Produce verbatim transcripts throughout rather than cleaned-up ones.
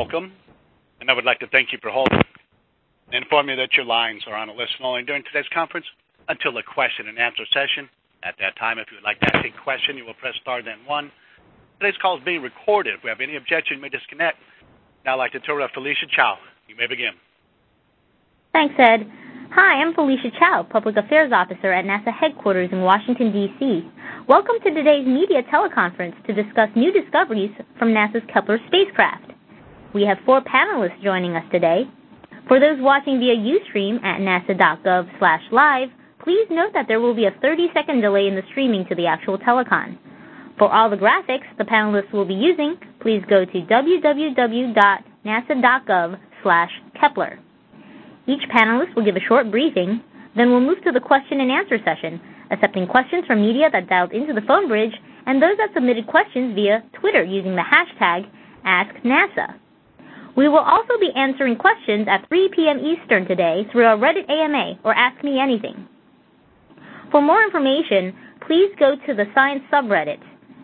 welcome, and I would like to thank you for holding and inform you that your lines are on a listen only during today's conference until the question and answer session. At that time, if you would like to ask a question, you will press star then one. Today's call is being recorded. If we have any objection, you may disconnect. Now I'd like to turn it to Felicia Chow. You may begin. Thanks, Ed. Hi, I'm Felicia Chow, Public Affairs Officer at NASA headquarters in Washington, D C Welcome to today's media teleconference to discuss new discoveries from NASA's Kepler spacecraft. We have four panelists joining us today. For those watching via Ustream at nasa.gov slash live, please note that there will be a thirty-second delay in the streaming to the actual telecon. For all the graphics the panelists will be using, please go to www.nasa.gov slash Kepler. Each panelist will give a short briefing, then we'll move to the question and answer session, accepting questions from media that dialed into the phone bridge and those that submitted questions via Twitter using the hashtag AskNASA. We will also be answering questions at three p.m. Eastern today through our Reddit A M A or Ask Me Anything. For more information, please go to the science subreddit,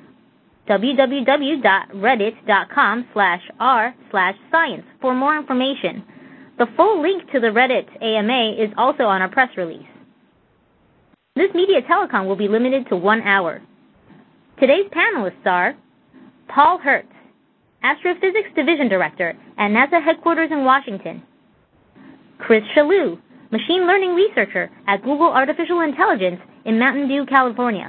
www.reddit.com slash r slash science for more information. The full link to the Reddit A M A is also on our press release. This media telecon will be limited to one hour. Today's panelists are Paul Hertz, Astrophysics Division Director at NASA headquarters in Washington; Chris Chaloux, Machine Learning Researcher at Google Artificial Intelligence in Mountain View, California;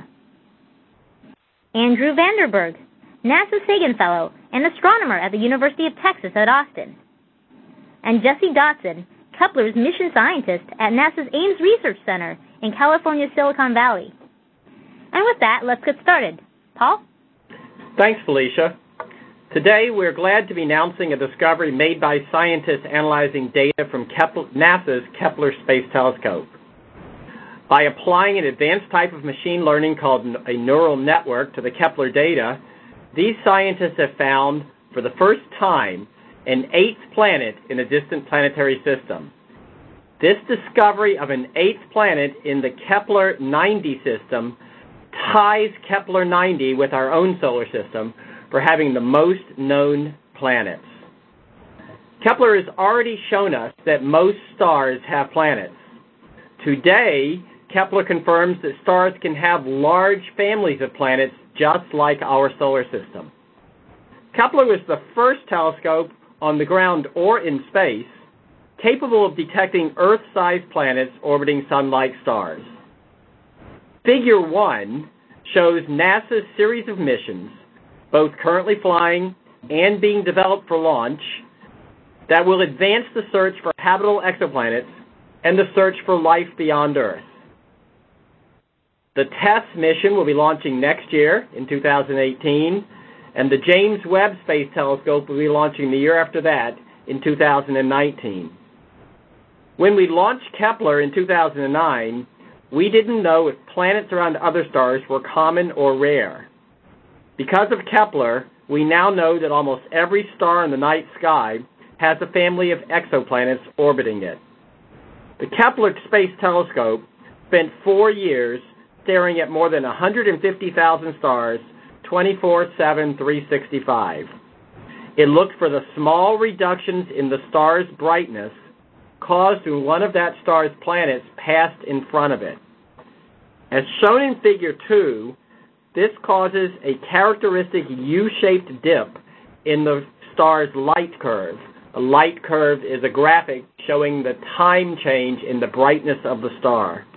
Andrew Vanderberg, NASA Sagan Fellow and Astronomer at the University of Texas at Austin; and Jesse Dotson, Kepler's Mission Scientist at NASA's Ames Research Center in California's Silicon Valley. And with that, let's get started. Paul? Thanks, Felicia. Today, we're glad to be announcing a discovery made by scientists analyzing data from Kepler, NASA's Kepler Space Telescope. By applying an advanced type of machine learning called a neural network to the Kepler data, these scientists have found, for the first time, an eighth planet in a distant planetary system. This discovery of an eighth planet in the Kepler ninety system ties Kepler ninety with our own solar system for having the most known planets. Kepler has already shown us that most stars have planets. Today, Kepler confirms that stars can have large families of planets just like our solar system. Kepler was the first telescope on the ground or in space capable of detecting Earth-sized planets orbiting sun-like stars. Figure one shows NASA's series of missions, both currently flying and being developed for launch, that will advance the search for habitable exoplanets and the search for life beyond Earth. The TESS mission will be launching next year in two thousand eighteen, and the James Webb Space Telescope will be launching the year after that in two thousand nineteen. When we launched Kepler in two thousand nine, we didn't know if planets around other stars were common or rare. Because of Kepler, we now know that almost every star in the night sky has a family of exoplanets orbiting it. The Kepler Space Telescope spent four years staring at more than one hundred fifty thousand stars, twenty-four seven, three sixty-five. It looked for the small reductions in the star's brightness caused when one of that star's planets passed in front of it. As shown in Figure two, this causes a characteristic U-shaped dip in the star's light curve. A light curve is a graphic showing the time change in the brightness of the star.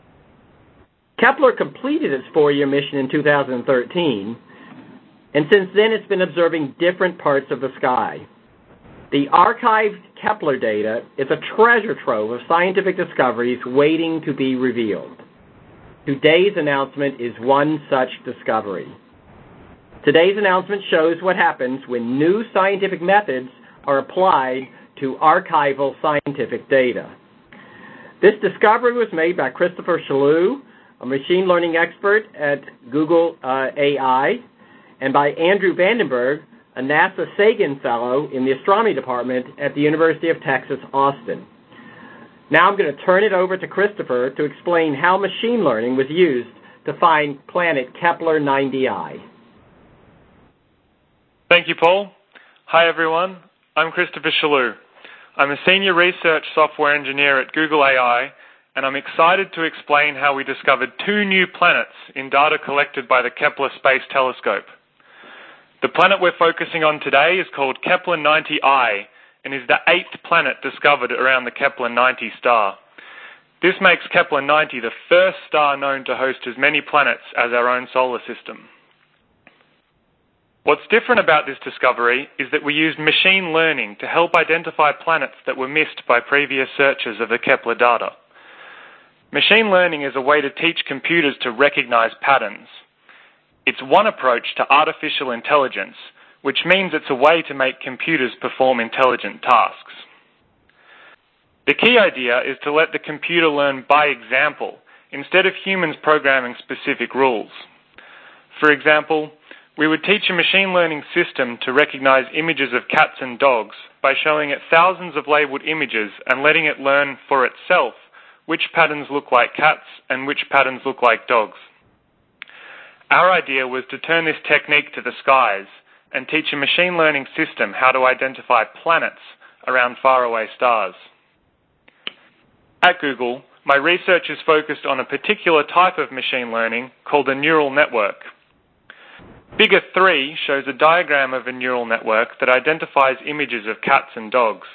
Kepler completed its four-year mission in two thousand thirteen, and since then it's been observing different parts of the sky. The archived Kepler data is a treasure trove of scientific discoveries waiting to be revealed. Today's announcement is one such discovery. Today's announcement shows what happens when new scientific methods are applied to archival scientific data. This discovery was made by Christopher Chaloux, a machine learning expert at Google uh, A I, and by Andrew Vandenberg, a NASA Sagan Fellow in the Astronomy Department at the University of Texas, Austin. Now I'm going to turn it over to Christopher to explain how machine learning was used to find planet Kepler ninety I. Thank you, Paul. Hi, everyone. I'm Christopher Chalou. I'm a Senior Research Software Engineer at Google A I, and I'm excited to explain how we discovered two new planets in data collected by the Kepler Space Telescope. The planet we're focusing on today is called Kepler ninety I and is the eighth planet discovered around the Kepler ninety star. This makes Kepler ninety the first star known to host as many planets as our own solar system. What's different about this discovery is that we used machine learning to help identify planets that were missed by previous searches of the Kepler data. Machine learning is a way to teach computers to recognize patterns. It's one approach to artificial intelligence, which means it's a way to make computers perform intelligent tasks. The key idea is to let the computer learn by example, instead of humans programming specific rules. For example, we would teach a machine learning system to recognize images of cats and dogs by showing it thousands of labeled images and letting it learn for itself which patterns look like cats and which patterns look like dogs. Our idea was to turn this technique to the skies and teach a machine learning system how to identify planets around faraway stars. At Google, my research is focused on a particular type of machine learning called a neural network. Figure three shows a diagram of a neural network that identifies images of cats and dogs.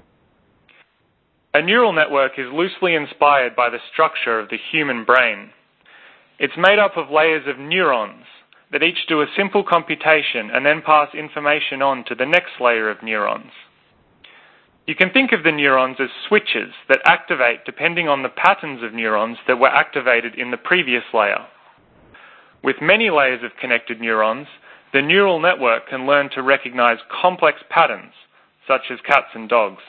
A neural network is loosely inspired by the structure of the human brain. It's made up of layers of neurons that each do a simple computation and then pass information on to the next layer of neurons. You can think of the neurons as switches that activate depending on the patterns of neurons that were activated in the previous layer. With many layers of connected neurons, the neural network can learn to recognize complex patterns, such as cats and dogs.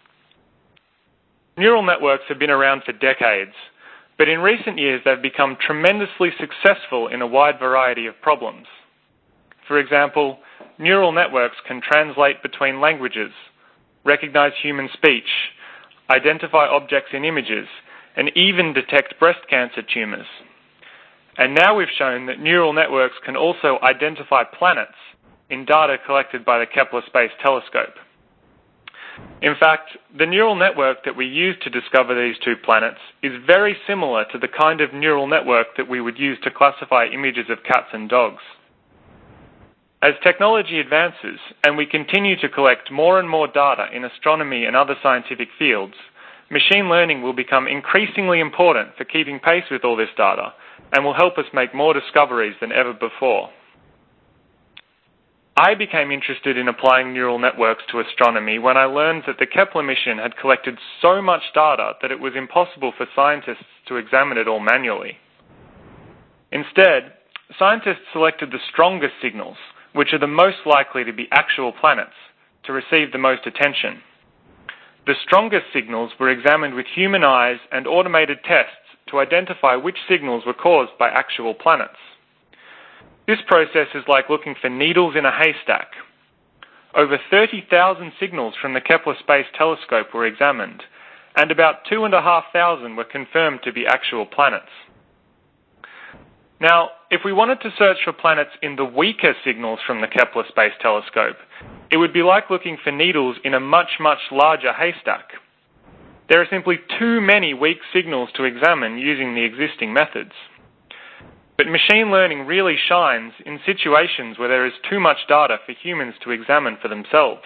Neural networks have been around for decades, but in recent years they've become tremendously successful in a wide variety of problems. For example, neural networks can translate between languages, recognize human speech, identify objects in images, and even detect breast cancer tumors. And now we've shown that neural networks can also identify planets in data collected by the Kepler Space Telescope. In fact, the neural network that we used to discover these two planets is very similar to the kind of neural network that we would use to classify images of cats and dogs. As technology advances and we continue to collect more and more data in astronomy and other scientific fields, machine learning will become increasingly important for keeping pace with all this data and will help us make more discoveries than ever before. I became interested in applying neural networks to astronomy when I learned that the Kepler mission had collected so much data that it was impossible for scientists to examine it all manually. Instead, scientists selected the strongest signals, which are the most likely to be actual planets, to receive the most attention. The strongest signals were examined with human eyes and automated tests to identify which signals were caused by actual planets. This process is like looking for needles in a haystack. Over thirty thousand signals from the Kepler Space Telescope were examined, and about two thousand five hundred were confirmed to be actual planets. Now, if we wanted to search for planets in the weaker signals from the Kepler Space Telescope, it would be like looking for needles in a much, much larger haystack. There are simply too many weak signals to examine using the existing methods. But machine learning really shines in situations where there is too much data for humans to examine for themselves.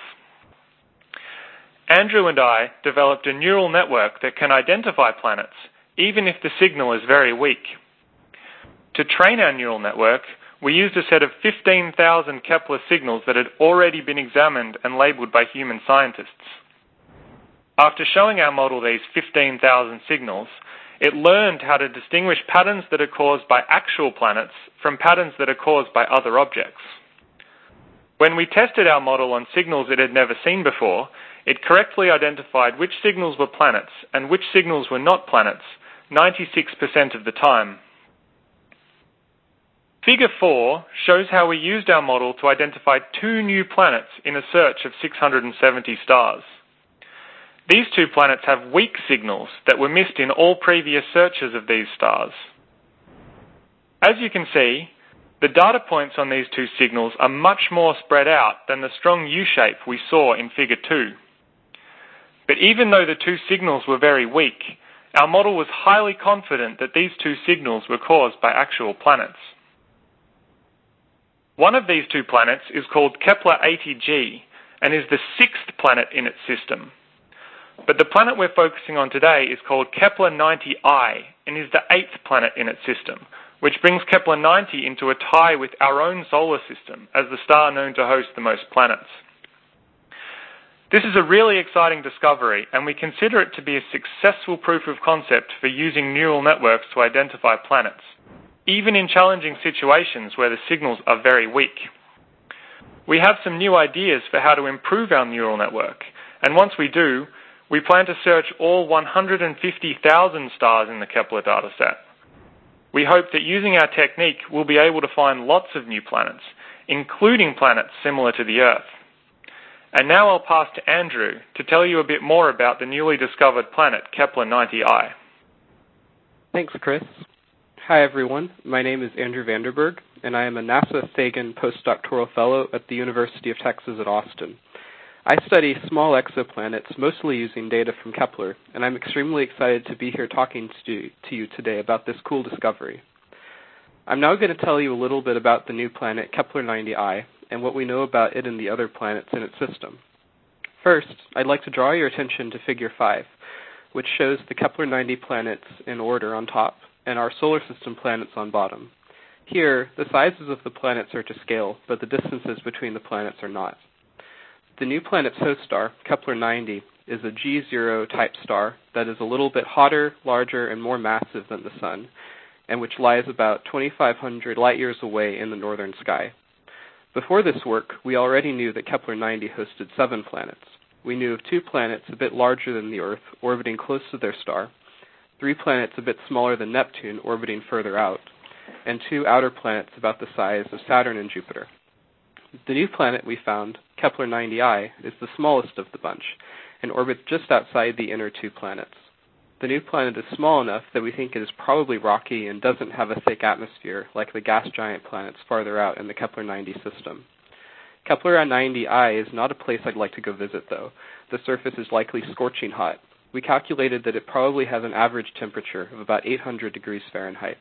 Andrew and I developed a neural network that can identify planets, even if the signal is very weak. To train our neural network, we used a set of fifteen thousand Kepler signals that had already been examined and labeled by human scientists. After showing our model these fifteen thousand signals, it learned how to distinguish patterns that are caused by actual planets from patterns that are caused by other objects. When we tested our model on signals it had never seen before, it correctly identified which signals were planets and which signals were not planets ninety-six percent of the time. Figure four shows how we used our model to identify two new planets in a search of six hundred seventy stars. These two planets have weak signals that were missed in all previous searches of these stars. As you can see, the The data points on these two signals are much more spread out than the strong U-shape we saw in Figure two. But even though the two signals were very weak, our model was highly confident that these two signals were caused by actual planets. One of these two planets is called Kepler eighty G and is the sixth planet in its system. But the planet we're focusing on today is called Kepler ninety I and is the eighth planet in its system, which brings Kepler ninety into a tie with our own solar system as the star known to host the most planets. This is a really exciting discovery, and we consider it to be a successful proof of concept for using neural networks to identify planets, even in challenging situations where the signals are very weak. We have some new ideas for how to improve our neural network, and once we do, we plan to search all one hundred fifty thousand stars in the Kepler dataset. We hope that using our technique, we'll be able to find lots of new planets, including planets similar to the Earth. And now I'll pass to Andrew to tell you a bit more about the newly discovered planet Kepler ninety I. Thanks, Chris. Hi, everyone. My name is Andrew Vanderberg, and I am a NASA Sagan postdoctoral fellow at the University of Texas at Austin. I study small exoplanets, mostly using data from Kepler, and I'm extremely excited to be here talking to, to you today about this cool discovery. I'm now going to tell you a little bit about the new planet Kepler ninety I and what we know about it and the other planets in its system. First, I'd like to draw your attention to Figure five, which shows the Kepler ninety planets in order on top and our solar system planets on bottom. Here, the sizes of the planets are to scale, but the distances between the planets are not. The new planet's host star, Kepler ninety, is a G zero type star that is a little bit hotter, larger, and more massive than the Sun, and which lies about twenty-five hundred light-years away in the northern sky. Before this work, we already knew that Kepler ninety hosted seven planets. We knew of two planets a bit larger than the Earth, orbiting close to their star, three planets a bit smaller than Neptune, orbiting further out, and two outer planets about the size of Saturn and Jupiter. The new planet we found, Kepler ninety I, is the smallest of the bunch, and orbits just outside the inner two planets. The new planet is small enough that we think it is probably rocky and doesn't have a thick atmosphere like the gas giant planets farther out in the Kepler ninety system. Kepler ninety I is not a place I'd like to go visit, though. The surface is likely scorching hot. We calculated that it probably has an average temperature of about eight hundred degrees Fahrenheit.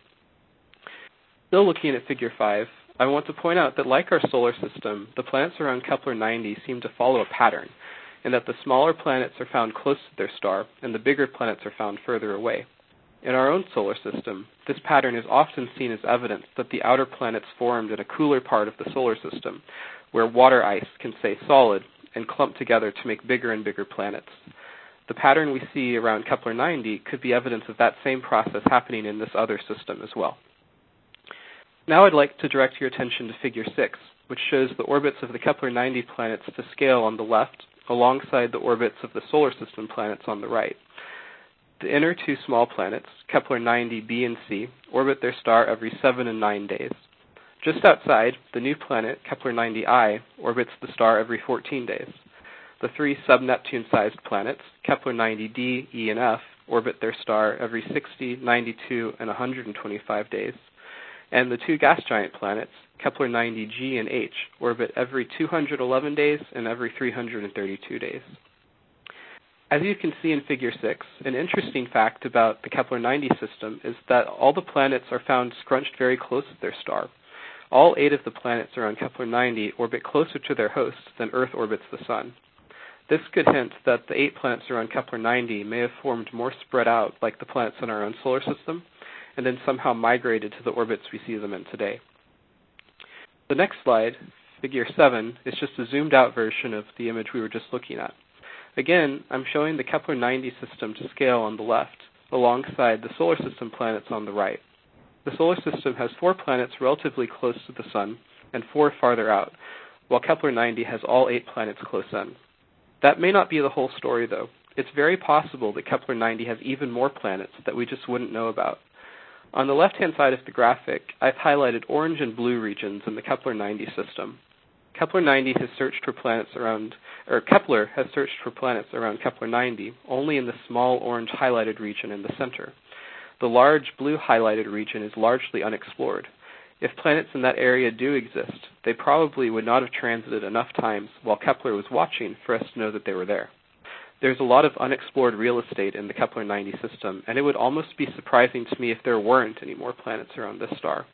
Still looking at Figure five, I want to point out that like our solar system, the planets around Kepler ninety seem to follow a pattern, and that the smaller planets are found close to their star, and the bigger planets are found further away. In our own solar system, this pattern is often seen as evidence that the outer planets formed in a cooler part of the solar system, where water ice can stay solid and clump together to make bigger and bigger planets. The pattern we see around Kepler ninety could be evidence of that same process happening in this other system as well. Now I'd like to direct your attention to Figure six, which shows the orbits of the Kepler ninety planets to scale on the left, alongside the orbits of the solar system planets on the right. The inner two small planets, Kepler ninety b and c, orbit their star every seven and nine days. Just outside, the new planet, Kepler ninety I, orbits the star every fourteen days. The three sub-Neptune-sized planets, Kepler ninety d, e, and f, orbit their star every sixty, ninety-two, and one hundred twenty-five days. And the two gas giant planets, Kepler ninety g and h, orbit every two hundred eleven days and every three hundred thirty-two days. As you can see in Figure six, an interesting fact about the Kepler ninety system is that all the planets are found scrunched very close to their star. All eight of the planets around Kepler ninety orbit closer to their hosts than Earth orbits the Sun. This could hint that the eight planets around Kepler ninety may have formed more spread out like the planets in our own solar system, and then somehow migrated to the orbits we see them in today. The next slide, Figure seven, is just a zoomed-out version of the image we were just looking at. Again, I'm showing the Kepler ninety system to scale on the left, alongside the solar system planets on the right. The solar system has four planets relatively close to the Sun and four farther out, while Kepler ninety has all eight planets close in. That may not be the whole story, though. It's very possible that Kepler ninety has even more planets that we just wouldn't know about. On the left-hand side of the graphic, I've highlighted orange and blue regions in the Kepler ninety system. Kepler ninety has searched for planets around, or Kepler has searched for planets around Kepler ninety only in the small orange highlighted region in the center. The large blue highlighted region is largely unexplored. If planets in that area do exist, they probably would not have transited enough times while Kepler was watching for us to know that they were there. There's a lot of unexplored real estate in the Kepler ninety system, and it would almost be surprising to me if there weren't any more planets around this star.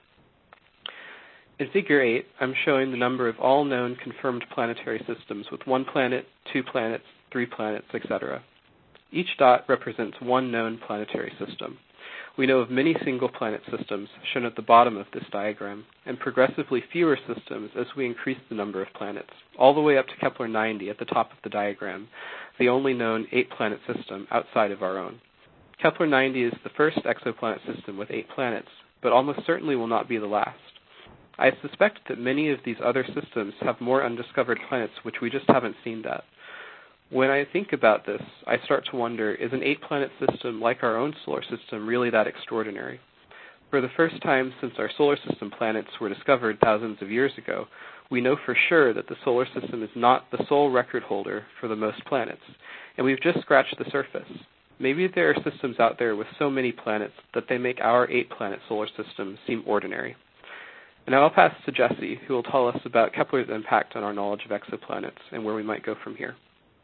In Figure eight, I'm showing the number of all known confirmed planetary systems with one planet, two planets, three planets, et cetera. Each dot represents one known planetary system. We know of many single-planet systems, shown at the bottom of this diagram, and progressively fewer systems as we increase the number of planets, all the way up to Kepler ninety at the top of the diagram, the only known eight-planet system outside of our own. Kepler ninety is the first exoplanet system with eight planets, but almost certainly will not be the last. I suspect that many of these other systems have more undiscovered planets which we just haven't seen yet. When I think about this, I start to wonder, is an eight-planet system like our own solar system really that extraordinary? For the first time since our solar system planets were discovered thousands of years ago, we know for sure that the solar system is not the sole record holder for the most planets, and we've just scratched the surface. Maybe there are systems out there with so many planets that they make our eight-planet solar system seem ordinary. And now I'll pass to Jesse, who will tell us about Kepler's impact on our knowledge of exoplanets and where we might go from here.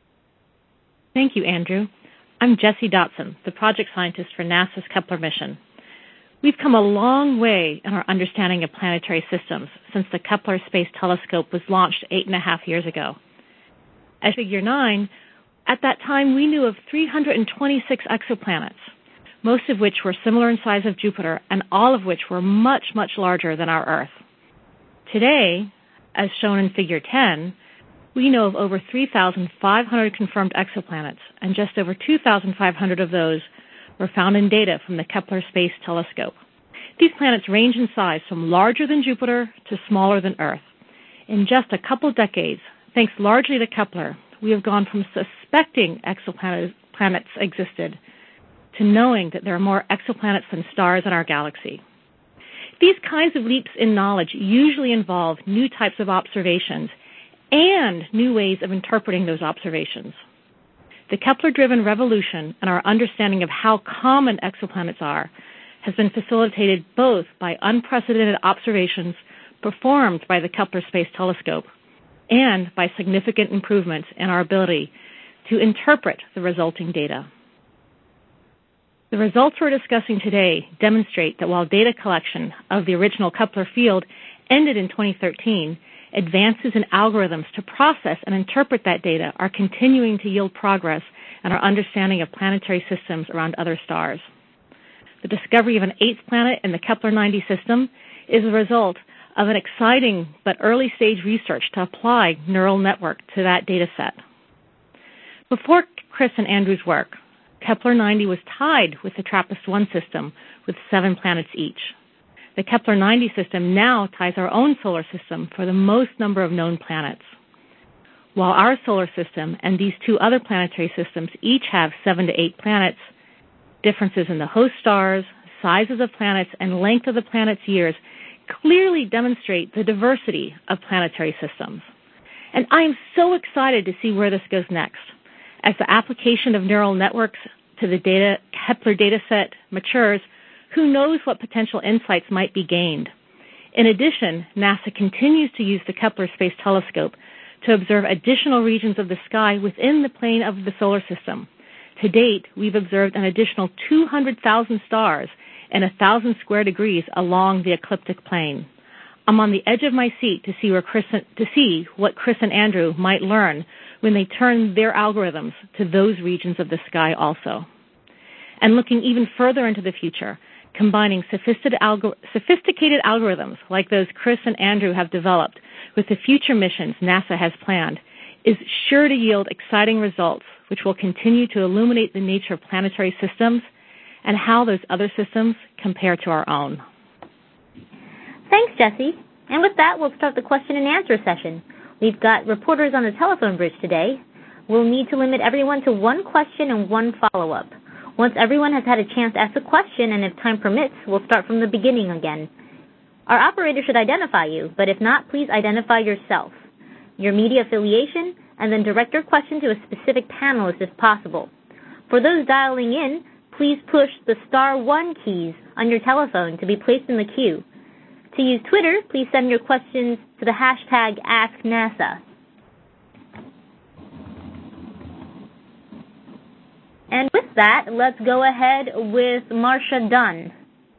Thank you, Andrew. I'm Jessie Dotson, the project scientist for NASA's Kepler mission. We've come a long way in our understanding of planetary systems since the Kepler Space Telescope was launched eight and a half years ago. As Figure nine, at that time we knew of three hundred twenty-six exoplanets, most of which were similar in size of Jupiter and all of which were much, much larger than our Earth. Today, as shown in Figure ten, we know of over three thousand five hundred confirmed exoplanets, and just over two thousand five hundred of those were found in data from the Kepler Space Telescope. These planets range in size from larger than Jupiter to smaller than Earth. In just a couple decades, thanks largely to Kepler, we have gone from suspecting exoplanets existed to knowing that there are more exoplanets than stars in our galaxy. These kinds of leaps in knowledge usually involve new types of observations and new ways of interpreting those observations. The Kepler-driven revolution in our understanding of how common exoplanets are has been facilitated both by unprecedented observations performed by the Kepler Space Telescope and by significant improvements in our ability to interpret the resulting data. The results we're discussing today demonstrate that while data collection of the original Kepler field ended in twenty thirteen, advances in algorithms to process and interpret that data are continuing to yield progress in our understanding of planetary systems around other stars. The discovery of an eighth planet in the Kepler ninety system is a result of an exciting but early-stage research to apply neural network to that data set. Before Chris and Andrew's work, Kepler ninety was tied with the TRAPPIST one system with seven planets each. The Kepler ninety system now ties our own solar system for the most number of known planets. While our solar system and these two other planetary systems each have seven to eight planets, differences in the host stars, sizes of planets, and length of the planets' years clearly demonstrate the diversity of planetary systems. And I am so excited to see where this goes next. As the application of neural networks to the data, Kepler dataset matures, who knows what potential insights might be gained. In addition, NASA continues to use the Kepler Space Telescope to observe additional regions of the sky within the plane of the solar system. To date, we've observed an additional two hundred thousand stars in one thousand square degrees along the ecliptic plane. I'm on the edge of my seat to see, where Chris, to see what Chris and Andrew might learn when they turn their algorithms to those regions of the sky also. And looking even further into the future, combining sophisticated, algor- sophisticated algorithms like those Chris and Andrew have developed with the future missions NASA has planned is sure to yield exciting results which will continue to illuminate the nature of planetary systems and how those other systems compare to our own. Thanks, Jesse. And with that, we'll start the question and answer session. We've got reporters on the telephone bridge today. We'll need to limit everyone to one question and one follow-up. Once everyone has had a chance to ask a question, and if time permits, we'll start from the beginning again. Our operator should identify you, but if not, please identify yourself, your media affiliation, and then direct your question to a specific panelist if possible. For those dialing in, please push the star one keys on your telephone to be placed in the queue. To use Twitter, please send your questions to the hashtag AskNASA. And with that, let's go ahead with Marcia Dunn.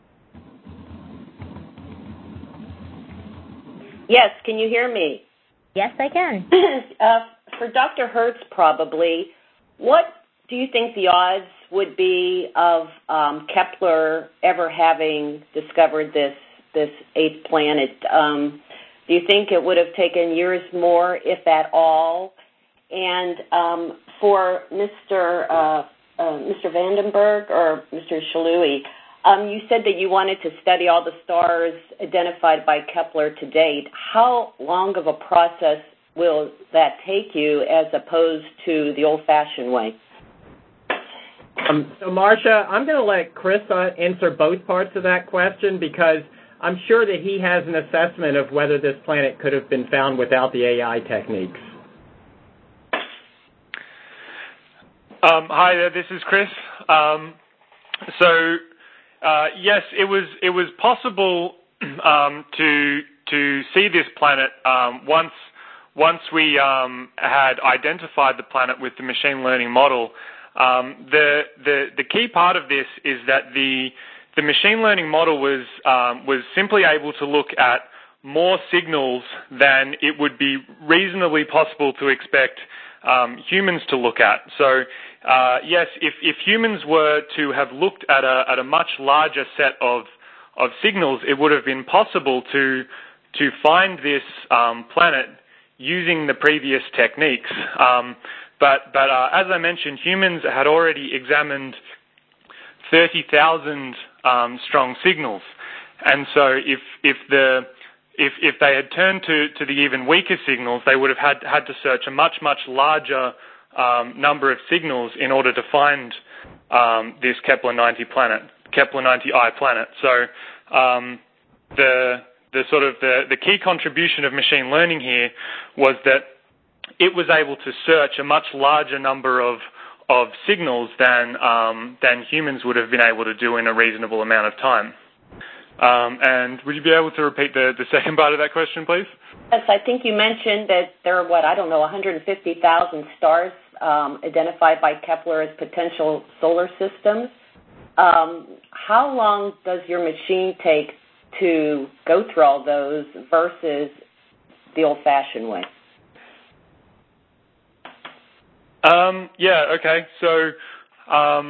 Yes, can you hear me? Yes, I can. uh, for Doctor Hertz, probably, what do you think the odds would be of um, Kepler ever having discovered this this eighth planet? Um, do you think it would have taken years more, if at all? And um, for Mister Uh, uh, Mister Vandenberg or Mister Shalui, um, you said that you wanted to study all the stars identified by Kepler to date. How long of a process will that take you as opposed to the old-fashioned way? Um, so, Marcia, I'm going to let Chris uh, answer both parts of that question because I'm sure that he has an assessment of whether this planet could have been found without the A I techniques. Um, hi there, this is Chris. Um, so, uh, yes, it was it was possible um, to to see this planet um, once once we um, had identified the planet with the machine learning model. Um, the the the key part of this is that the the machine learning model was um, was simply able to look at more signals than it would be reasonably possible to expect um, humans to look at. So, uh, yes, if, if humans were to have looked at a at a much larger set of of signals, it would have been possible to to find this um, planet using the previous techniques. Um, but but uh, as I mentioned, humans had already examined thirty thousand um, strong signals, and so if if the If, if they had turned to, to the even weaker signals, they would have had, had to search a much, much larger um, number of signals in order to find um, this Kepler ninety planet, Kepler ninety I planet. So um, the the sort of the, the key contribution of machine learning here was that it was able to search a much larger number of of signals than um, than humans would have been able to do in a reasonable amount of time. Um, and would you be able to repeat the, the second part of that question, please? Yes, I think you mentioned that there are, what, I don't know, one hundred fifty thousand stars um, identified by Kepler as potential solar systems. Um, how long does your machine take to go through all those versus the old-fashioned way? Um, yeah, okay. So... Um,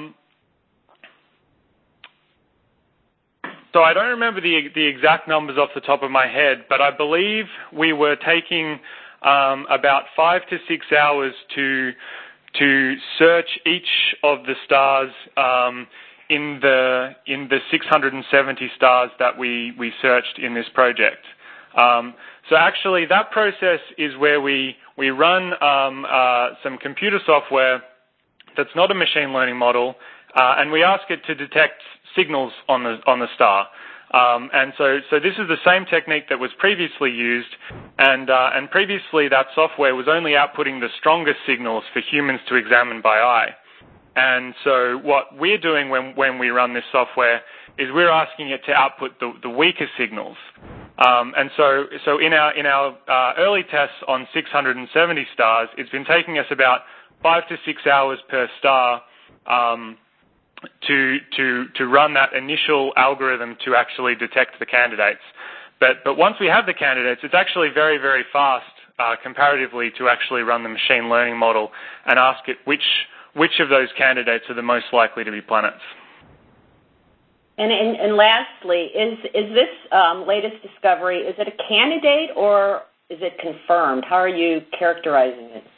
So I don't remember the the exact numbers off the top of my head, but I believe we were taking um, about five to six hours to to search each of the stars um, in the in the six hundred seventy stars that we we searched in this project. Um, so actually, that process is where we we run um, uh, some computer software that's not a machine learning model, uh, and we ask it to detect signals on the on the star, um, and so so this is the same technique that was previously used, and uh, and previously that software was only outputting the strongest signals for humans to examine by eye, and so what we're doing when when we run this software is we're asking it to output the, the weaker signals, um, and so so in our in our uh, early tests on six hundred seventy stars, it's been taking us about five to six hours per star. Um, to to to run that initial algorithm to actually detect the candidates. But but once we have the candidates, it's actually very, very fast uh, comparatively to actually run the machine learning model and ask it which which of those candidates are the most likely to be planets. And, and, and lastly, is, is this um, latest discovery, is it a candidate or is it confirmed? How are you characterizing it?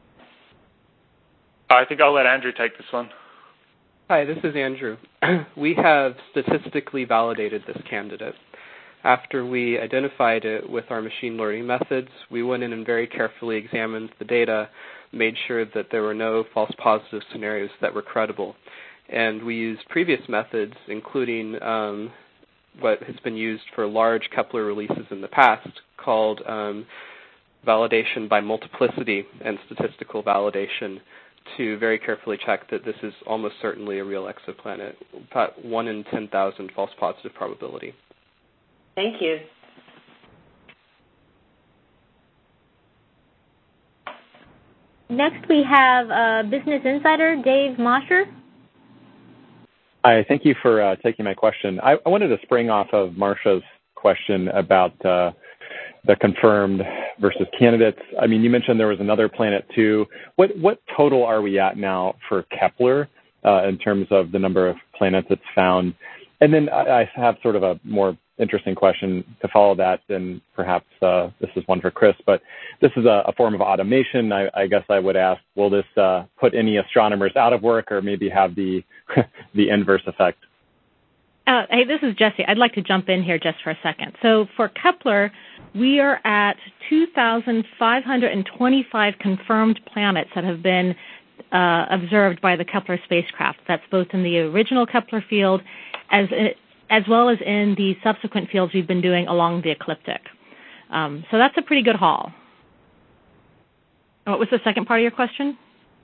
I think I'll let Andrew take this one. Hi, this is Andrew. We have statistically validated this candidate. After we identified it with our machine learning methods, we went in and very carefully examined the data, made sure that there were no false positive scenarios that were credible. And we used previous methods, including um, what has been used for large Kepler releases in the past, called um, validation by multiplicity and statistical validation, to very carefully check that this is almost certainly a real exoplanet, about one in ten thousand false positive probability. Thank you. Next, we have uh, Business Insider, Dave Mosher. Hi, thank you for uh, taking my question. I, I wanted to spring off of Marcia's question about uh, the confirmed versus candidates. I mean, you mentioned there was another planet too. What what total are we at now for Kepler uh, in terms of the number of planets it's found? And then I, I have sort of a more interesting question to follow that, and perhaps uh, this is one for Chris, but this is a, a form of automation. I, I guess I would ask, will this uh, put any astronomers out of work or maybe have the the inverse effect? Uh, hey, this is Jessie. I'd like to jump in here just for a second. So for Kepler, we are at two thousand five hundred twenty-five confirmed planets that have been uh, observed by the Kepler spacecraft. That's both in the original Kepler field as as well as in the subsequent fields we've been doing along the ecliptic. Um, so that's a pretty good haul. What was the second part of your question?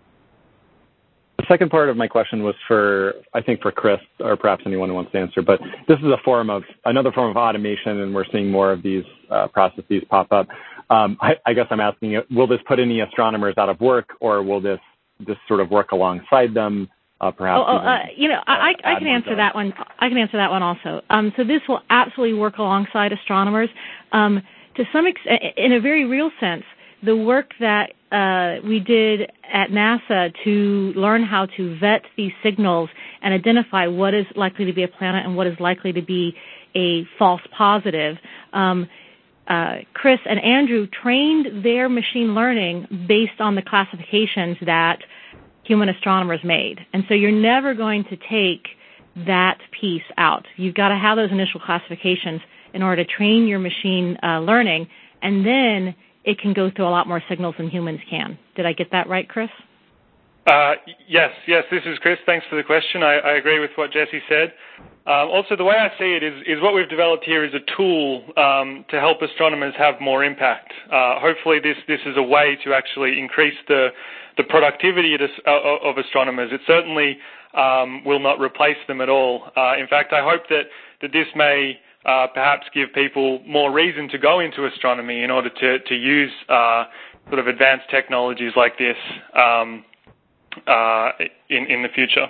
The second part of my question was for, I think for Chris, or perhaps anyone who wants to answer, but this is a form of, another form of automation, and we're seeing more of these uh, processes pop up. Um, I, I guess I'm asking, will this put any astronomers out of work, or will this, this sort of work alongside them? Uh, perhaps oh, oh even, uh, you know, I, I, I can answer done. that one. I can answer that one also. Um, so this will absolutely work alongside astronomers. Um, to some extent, in a very real sense, the work that uh, we did at NASA to learn how to vet these signals and identify what is likely to be a planet and what is likely to be a false positive. Um, uh, Chris and Andrew trained their machine learning based on the classifications that human astronomers made. And so you're never going to take that piece out. You've got to have those initial classifications in order to train your machine uh, learning, and then it can go through a lot more signals than humans can. Did I get that right, Chris? Uh, yes, yes, this is Chris. Thanks for the question. I, I agree with what Jessie said. Um, also, the way I see it is, is what we've developed here is a tool um, to help astronomers have more impact. Uh, hopefully this, this is a way to actually increase the, the productivity of astronomers. It certainly um, will not replace them at all. Uh, in fact, I hope that, that this may uh, perhaps give people more reason to go into astronomy in order to, to use uh, sort of advanced technologies like this um, uh, in, in the future.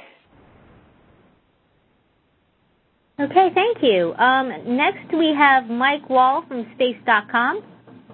Okay, thank you. Um, next we have Mike Wall from space dot com.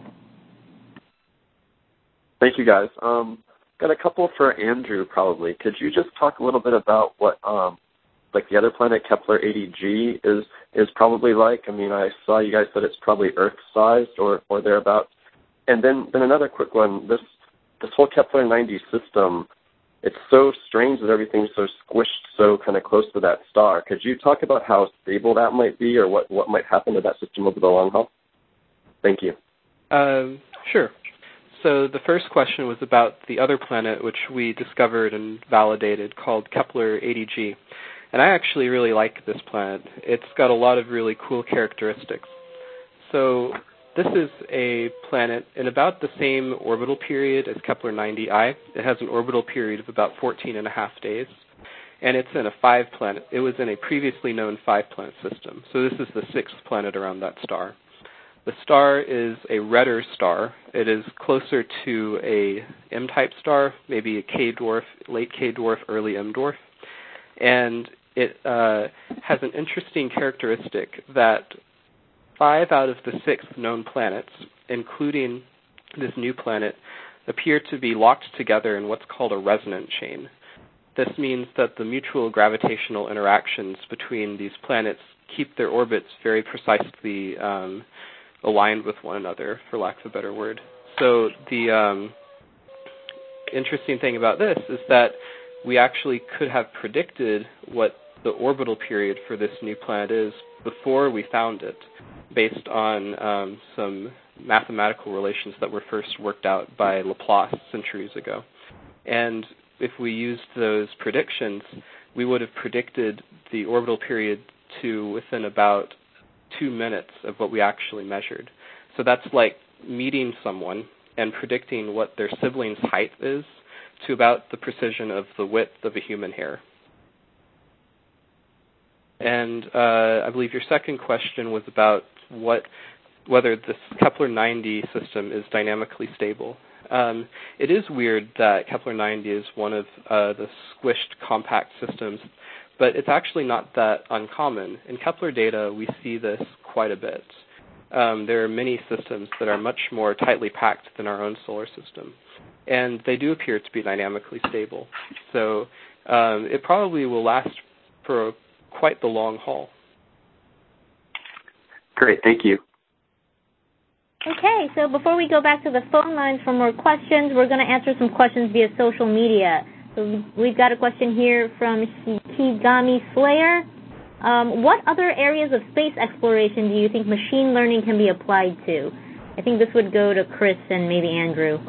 Thank you, guys. Um, got a couple for Andrew, probably. Could you just talk a little bit about what, um, like, the other planet, Kepler eighty G, is is probably like? I mean, I saw you guys said it's probably Earth-sized or, or thereabouts. And then, then another quick one. This this whole Kepler ninety system, it's so strange that everything's so squished so kind of close to that star. Could you talk about how stable that might be or what, what might happen to that system over the long haul? Thank you. Um, sure. So the first question was about the other planet, which we discovered and validated, called Kepler eighty G. And I actually really like this planet. It's got a lot of really cool characteristics. So this is a planet in about the same orbital period as Kepler ninety I. It has an orbital period of about fourteen and a half days. And it's in a five-planet. It was in a previously known five-planet system. So this is the sixth planet around that star. The star is a redder star. It is closer to a M-type star, maybe a K-dwarf, late K-dwarf, early M-dwarf. And it uh, has an interesting characteristic that five out of the six known planets, including this new planet, appear to be locked together in what's called a resonant chain. This means that the mutual gravitational interactions between these planets keep their orbits very precisely um, aligned with one another, for lack of a better word. So the um, interesting thing about this is that we actually could have predicted what the orbital period for this new planet is before we found it, based on um, some mathematical relations that were first worked out by Laplace centuries ago. And if we used those predictions, we would have predicted the orbital period to within about two minutes of what we actually measured. So that's like meeting someone and predicting what their sibling's height is to about the precision of the width of a human hair. And uh, I believe your second question was about what whether this Kepler ninety system is dynamically stable. Um, it is weird that Kepler ninety is one of uh, the squished compact systems, but it's actually not that uncommon. In Kepler data, we see this quite a bit. Um, there are many systems that are much more tightly packed than our own solar system, and they do appear to be dynamically stable. So um, it probably will last for quite the long haul. Great, thank you. Okay, so before we go back to the phone lines for more questions, we're going to answer some questions via social media. So we've got a question here from Shikigami Slayer. Um, what other areas of space exploration do you think machine learning can be applied to? I think this would go to Chris and maybe Andrew.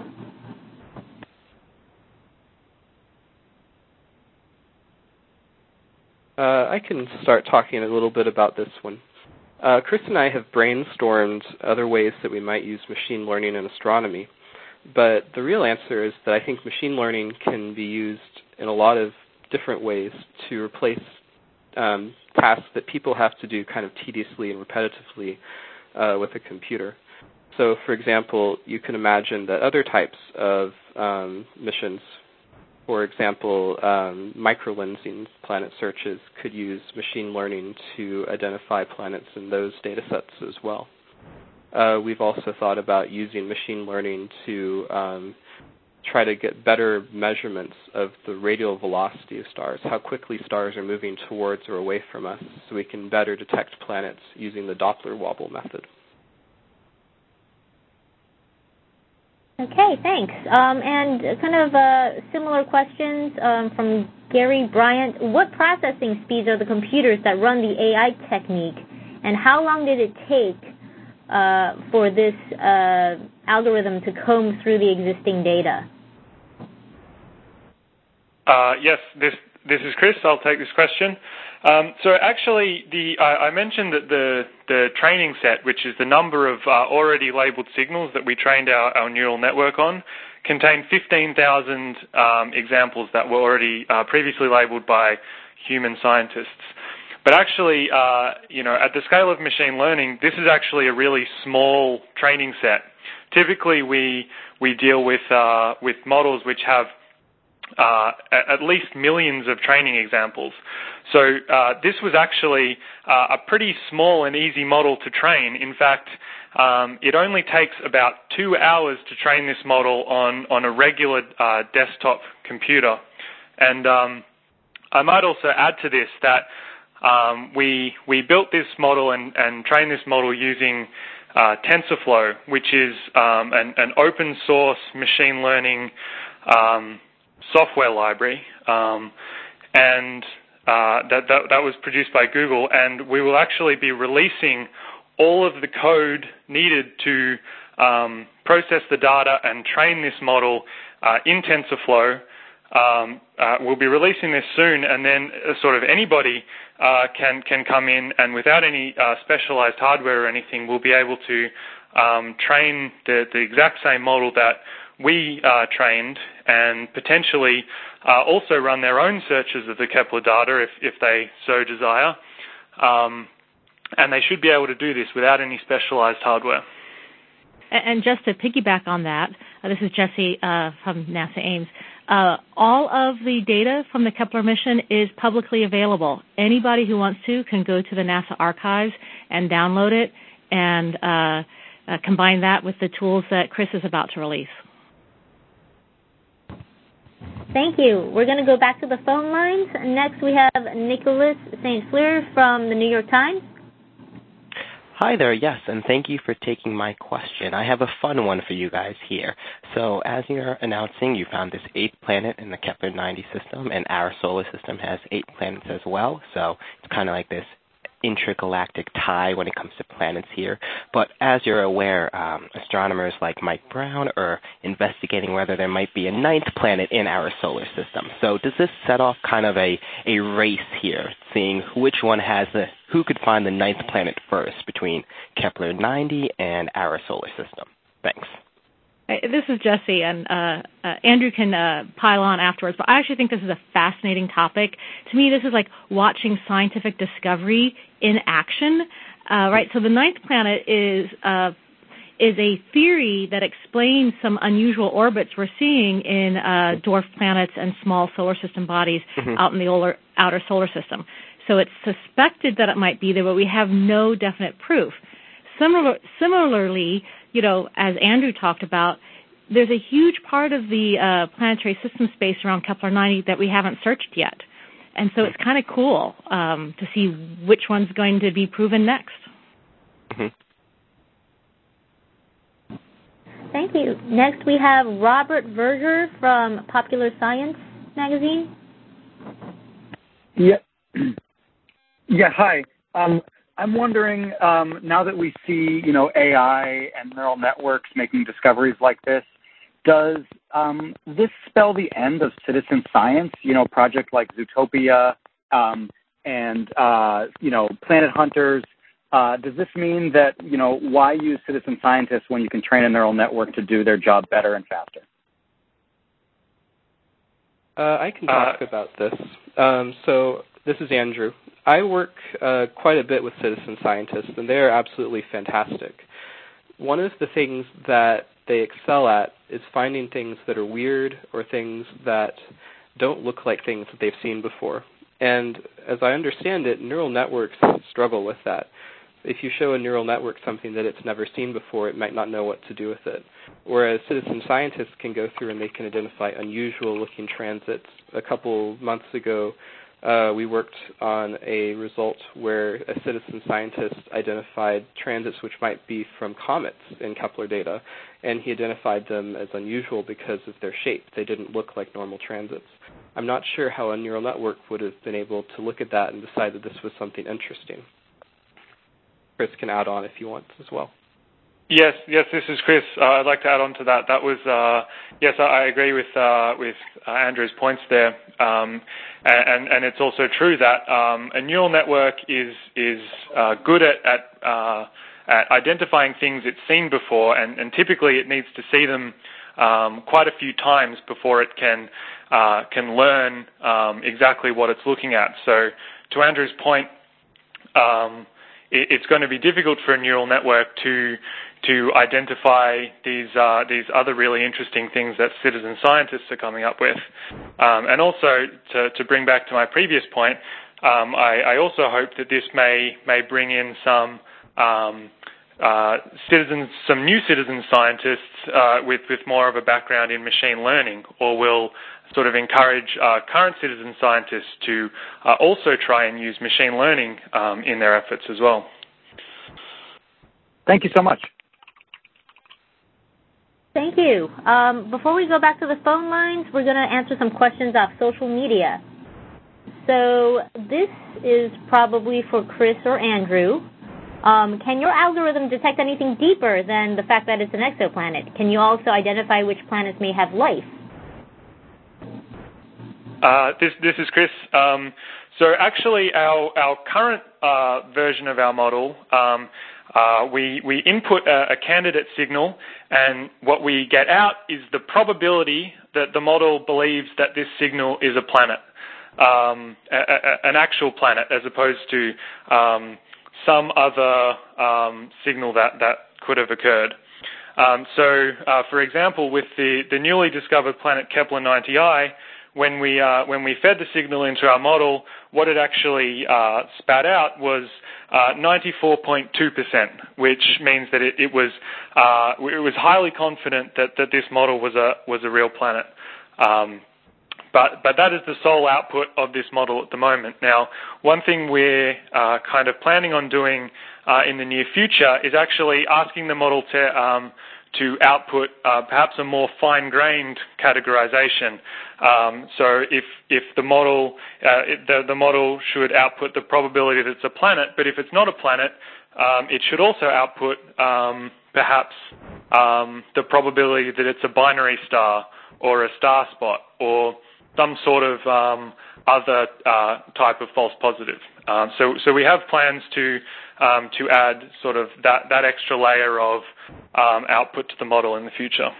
Uh, I can start talking a little bit about this one. Uh, Chris and I have brainstormed other ways that we might use machine learning in astronomy, but the real answer is that I think machine learning can be used in a lot of different ways to replace um, tasks that people have to do kind of tediously and repetitively uh, with a computer. So, for example, you can imagine that other types of um, missions, for example, um, microlensing planet searches, could use machine learning to identify planets in those data sets as well. Uh, we've also thought about using machine learning to um, try to get better measurements of the radial velocity of stars, how quickly stars are moving towards or away from us, so we can better detect planets using the Doppler wobble method. Okay, thanks. Um, and kind of uh, similar questions um, from Gary Bryant. What processing speeds are the computers that run the A I technique, and how long did it take uh, for this uh, algorithm to comb through the existing data? Uh, yes, this this is Chris. I'll take this question. Um, so actually, the I, I mentioned that the the training set, which is the number of uh, already labeled signals that we trained our, our neural network on, contained fifteen thousand um, examples that were already uh, previously labeled by human scientists. But actually, uh, you know, at the scale of machine learning, this is actually a really small training set. Typically, we we deal with uh, with models which have Uh, at least millions of training examples. So uh, this was actually uh, a pretty small and easy model to train. In fact, um, it only takes about two hours to train this model on, on a regular uh, desktop computer. And um, I might also add to this that um, we, we built this model and, and trained this model using uh, TensorFlow, which is um, an, an open source machine learning um, software library, um, and uh, that, that that was produced by Google, and we will actually be releasing all of the code needed to um, process the data and train this model uh, in TensorFlow. Um, uh, we'll be releasing this soon, and then uh, sort of anybody uh, can can come in, and without any uh, specialized hardware or anything, we'll be able to um, train the, the exact same model that we uh, trained, and potentially uh, also run their own searches of the Kepler data if, if they so desire. Um, and they should be able to do this without any specialized hardware. And just to piggyback on that, uh, this is Jessie uh, from NASA Ames. Uh, all of the data from the Kepler mission is publicly available. Anybody who wants to can go to the NASA archives and download it and uh, uh, combine that with the tools that Chris is about to release. Thank you. We're going to go back to the phone lines. Next, we have Nicholas Saint Fleur from the New York Times. Hi there, yes, and thank you for taking my question. I have a fun one for you guys here. So as you're announcing, you found this eighth planet in the Kepler ninety system, and our solar system has eight planets as well, so it's kind of like this intergalactic tie when it comes to planets here. But as you're aware, um, astronomers like Mike Brown are investigating whether there might be a ninth planet in our solar system. So does this set off kind of a, a race here, seeing which one has the, who could find the ninth planet first between Kepler ninety and our solar system? Thanks. This is Jessie, and uh, uh, Andrew can uh, pile on afterwards, but I actually think this is a fascinating topic. To me, this is like watching scientific discovery in action, uh, right? So the ninth planet is uh, is a theory that explains some unusual orbits we're seeing in uh, dwarf planets and small solar system bodies mm-hmm. out in the outer solar system. So it's suspected that it might be there, but we have no definite proof. Similar, similarly, you know, as Andrew talked about, there's a huge part of the uh, planetary system space around Kepler ninety that we haven't searched yet. And so it's kind of cool um, to see which one's going to be proven next. Mm-hmm. Thank you. Next, we have Robert Verger from Popular Science magazine. Yeah. Yeah, hi. Um, I'm wondering, um, now that we see, you know, A I and neural networks making discoveries like this, does um, this spell the end of citizen science? You know, projects like Zootopia um, and, uh, you know, Planet Hunters. Uh, does this mean that, you know, why use citizen scientists when you can train a neural network to do their job better and faster? Uh, I can talk uh, about this. Um, so this is Andrew. I work uh, quite a bit with citizen scientists, and they are absolutely fantastic. One of the things that they excel at is finding things that are weird or things that don't look like things that they've seen before. And as I understand it, neural networks struggle with that. If you show a neural network something that it's never seen before, it might not know what to do with it. Whereas citizen scientists can go through and they can identify unusual-looking transits. A couple months ago, uh, we worked on a result where a citizen scientist identified transits which might be from comets in Kepler data, and he identified them as unusual because of their shape. They didn't look like normal transits. I'm not sure how a neural network would have been able to look at that and decide that this was something interesting. Chris can add on if you want as well. Yes, yes, this is Chris. Uh, I'd like to add on to that. That was, uh, yes, I, I agree with uh, with uh, Andrew's points there, um, and, and it's also true that um, a neural network is is uh, good at at, uh, at identifying things it's seen before, and, and typically it needs to see them um, quite a few times before it can uh, can learn um, exactly what it's looking at. So, to Andrew's point. Um, It's going to be difficult for a neural network to to identify these uh, these other really interesting things that citizen scientists are coming up with. Um, and also, to, to bring back to my previous point, um, I, I also hope that this may may bring in some um, uh, citizens, some new citizen scientists uh, with with more of a background in machine learning, or will sort of encourage uh, current citizen scientists to uh, also try and use machine learning um, in their efforts as well. Thank you so much. Thank you. Um, before we go back to the phone lines, we're going to answer some questions off social media. So this is probably for Chris or Andrew. Um, can your algorithm detect anything deeper than the fact that it's an exoplanet? Can you also identify which planets may have life? Uh, this, this is Chris. Um, so actually, our our current uh, version of our model, um, uh, we we input a, a candidate signal, and what we get out is the probability that the model believes that this signal is a planet, um, a, a, an actual planet, as opposed to um, some other um, signal that that could have occurred. Um, so, uh, for example, with the the newly discovered planet Kepler ninety I. When we uh, when we fed the signal into our model, what it actually uh, spat out was uh, ninety-four point two percent, which means that it, it was uh, it was highly confident that, that this model was a was a real planet. Um, but but that is the sole output of this model at the moment. Now, one thing we're uh, kind of planning on doing uh, in the near future is actually asking the model to um, to output uh, perhaps a more fine-grained categorization. Um, so if if the model uh, it, the, the model should output the probability that it's a planet, but if it's not a planet, um, it should also output um, perhaps um, the probability that it's a binary star or a star spot or some sort of um, other uh, type of false positive. Um, so so we have plans to um, to add sort of that, that extra layer of um, output to the model in the future.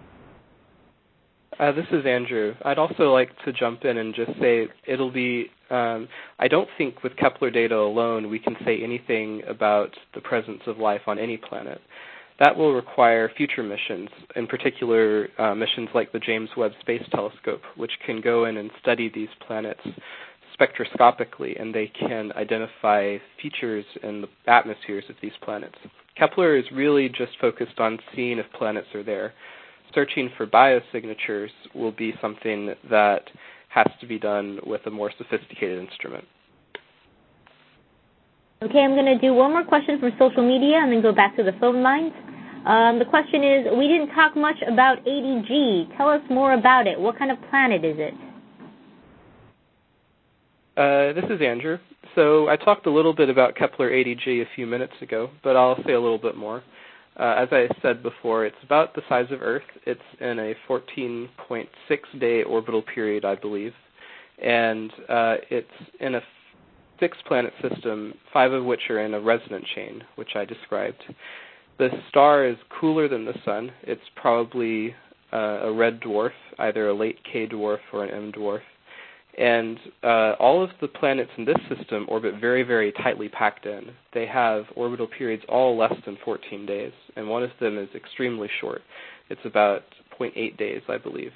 Uh, this is Andrew. I'd also like to jump in and just say it'll be, um, I don't think with Kepler data alone we can say anything about the presence of life on any planet. That will require future missions, in particular uh, missions like the James Webb Space Telescope, which can go in and study these planets spectroscopically, and they can identify features in the atmospheres of these planets. Kepler is really just focused on seeing if planets are there. Searching for biosignatures will be something that has to be done with a more sophisticated instrument. Okay, I'm going to do one more question from social media and then go back to the phone lines. Um, the question is, we didn't talk much about A D G. Tell us more about it. What kind of planet is it? Uh, this is Andrew. So I talked a little bit about Kepler A D G a few minutes ago, but I'll say a little bit more. Uh, as I said before, it's about the size of Earth. It's in a fourteen point six day orbital period, I believe. And uh, it's in a six-planet system, five of which are in a resonant chain, which I described. The star is cooler than the Sun. It's probably uh, a red dwarf, either a late K dwarf or an M dwarf. And uh, all of the planets in this system orbit very, very tightly packed in. They have orbital periods all less than fourteen days, and one of them is extremely short. It's about zero point eight days, I believe.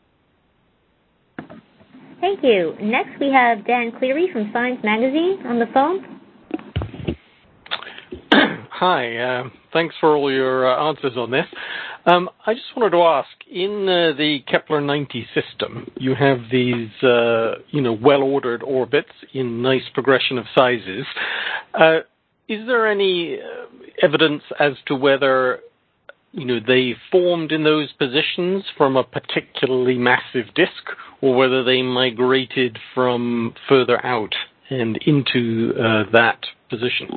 Thank you. Next, we have Dan Cleary from Science Magazine on the phone. Hi. Uh, thanks for all your uh, answers on this. Um, I just wanted to ask, in uh, the Kepler ninety system, you have these, uh, you know, well-ordered orbits in nice progression of sizes. Uh, is there any uh, evidence as to whether, you know, they formed in those positions from a particularly massive disk, or whether they migrated from further out and into uh, that position?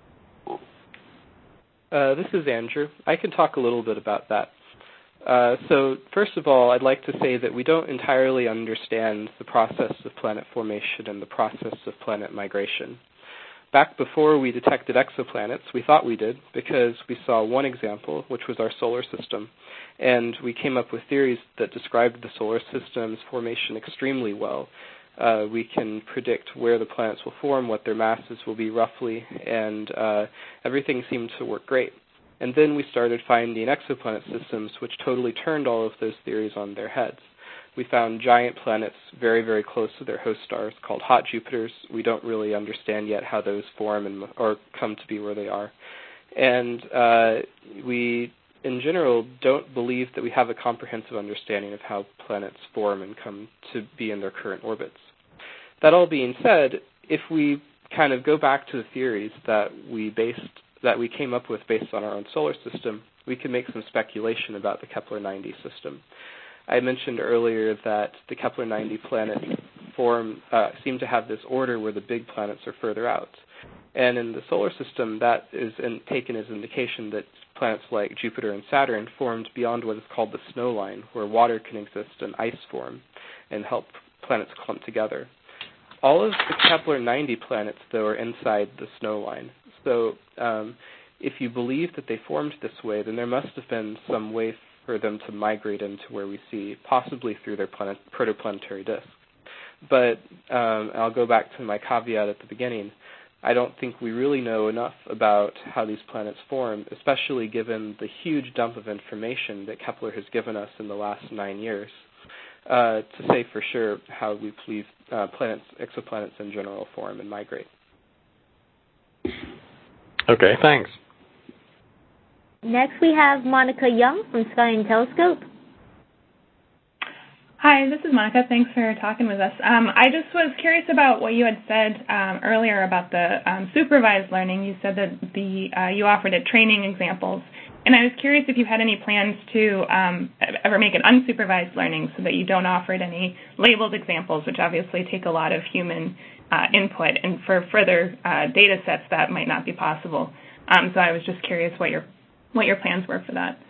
Uh, this is Andrew. I can talk a little bit about that. Uh, so first of all, I'd like to say that we don't entirely understand the process of planet formation and the process of planet migration. Back before we detected exoplanets, we thought we did because we saw one example, which was our solar system, and we came up with theories that described the solar system's formation extremely well. Uh, we can predict where the planets will form, what their masses will be roughly, and uh, everything seemed to work great. And then we started finding exoplanet systems which totally turned all of those theories on their heads. We found giant planets very, very close to their host stars called hot Jupiters. We don't really understand yet how those form and or come to be where they are. And uh, we, in general, don't believe that we have a comprehensive understanding of how planets form and come to be in their current orbits. That all being said, if we kind of go back to the theories that we based, that we came up with based on our own solar system, we can make some speculation about the Kepler ninety system. I mentioned earlier that the Kepler ninety planets form uh, seem to have this order where the big planets are further out. And in the solar system, that is in, taken as indication that planets like Jupiter and Saturn formed beyond what is called the snow line, where water can exist and ice form and help planets clump together. All of the Kepler ninety planets, though, are inside the snow line. So um, if you believe that they formed this way, then there must have been some way for them to migrate into where we see, possibly through their planet, protoplanetary disk. But um, I'll go back to my caveat at the beginning. I don't think we really know enough about how these planets form, especially given the huge dump of information that Kepler has given us in the last nine years, uh, to say for sure how we believe uh, planets, exoplanets in general, form and migrate. Okay, thanks. Next, we have Monica Young from Sky and Telescope. Hi, this is Monica. Thanks for talking with us. Um, I just was curious about what you had said um, earlier about the um, supervised learning. You said that the uh, you offered it training examples, and I was curious if you had any plans to um, ever make it unsupervised learning so that you don't offer it any labeled examples, which obviously take a lot of human uh, input, and for further uh, data sets that might not be possible. Um, so I was just curious what your what your plans were for that.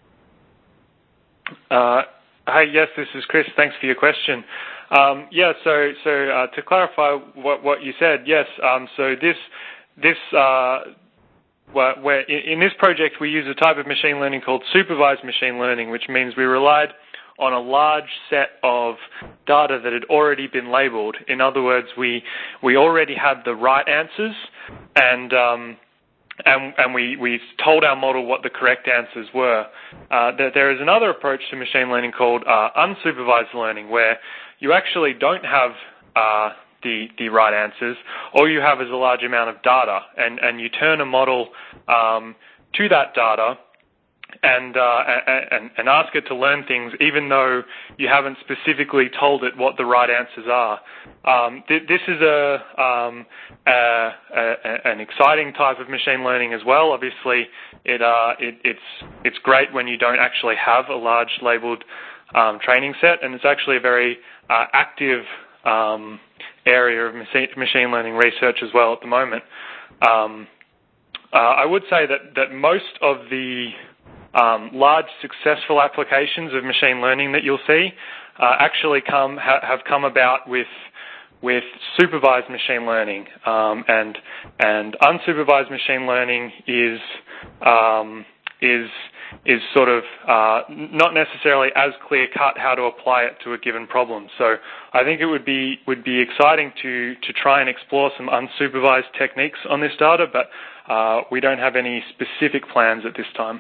Uh, hi, yes, this is Chris. Thanks for your question. Um, yeah, so so uh, to clarify what, what you said, yes. Um, so this this uh, where in, in this project we use a type of machine learning called supervised machine learning, which means we relied on a large set of data that had already been labeled. In other words, we we already had the right answers, and um, and, and we, we told our model what the correct answers were. Uh, there, there is another approach to machine learning called uh, unsupervised learning, where you actually don't have uh, the, the right answers. All you have is a large amount of data, and, and you turn a model um, to that data and, uh, and, and ask it to learn things, even though you haven't specifically told it what the right answers are. Um, th- this is a, um, a, a, an exciting type of machine learning as well. Obviously, it, uh, it, it's, it's great when you don't actually have a large labeled um, training set, and it's actually a very uh, active um, area of machine learning research as well at the moment. Um, uh, I would say that, that most of the Um, large successful applications of machine learning that you'll see uh, actually come ha- have come about with with supervised machine learning, um, and and unsupervised machine learning is um, is is sort of uh, not necessarily as clear cut how to apply it to a given problem. So I think it would be would be exciting to to try and explore some unsupervised techniques on this data, but uh, we don't have any specific plans at this time.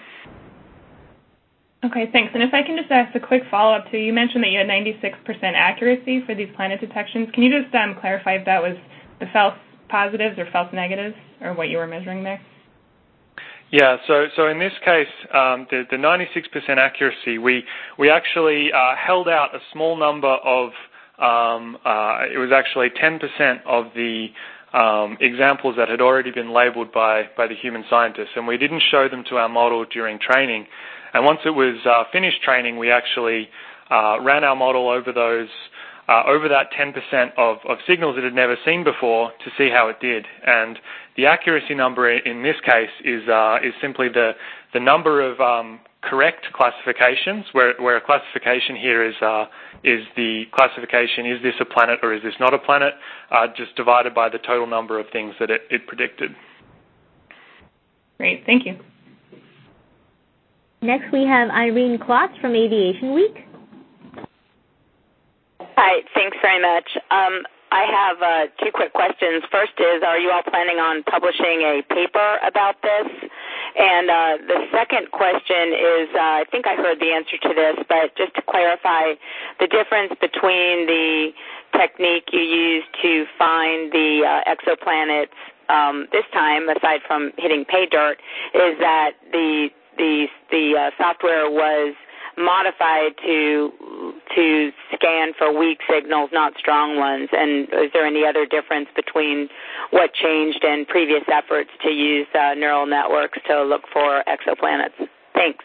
Okay, thanks. And if I can just ask a quick follow-up too, you mentioned that you had ninety-six percent accuracy for these planet detections. Can you just um, clarify if that was the false positives or false negatives, or what you were measuring there? Yeah, so so in this case, um, the, the ninety-six percent accuracy, we we actually uh, held out a small number of, um, uh, it was actually ten percent of the um, examples that had already been labeled by, by the human scientists, and we didn't show them to our model during training. And once it was uh, finished training, we actually uh, ran our model over those, uh, over that ten percent of, of signals it had never seen before to see how it did. And the accuracy number in this case is uh, is simply the the number of um, correct classifications, where where a classification here is uh, is the classification, is this a planet or is this not a planet, uh, just divided by the total number of things that it, it predicted. Great, thank you. Next, we have Irene Klotz from Aviation Week. Hi, thanks very much. Um, I have uh, two quick questions. First is, are you all planning on publishing a paper about this? And uh, the second question is, uh, I think I heard the answer to this, but just to clarify, the difference between the technique you used to find the uh, exoplanets um, this time, aside from hitting pay dirt, is that the the the uh, software was modified to to scan for weak signals, not strong ones. And is there any other difference between what changed in previous efforts to use uh, neural networks to look for exoplanets? Thanks.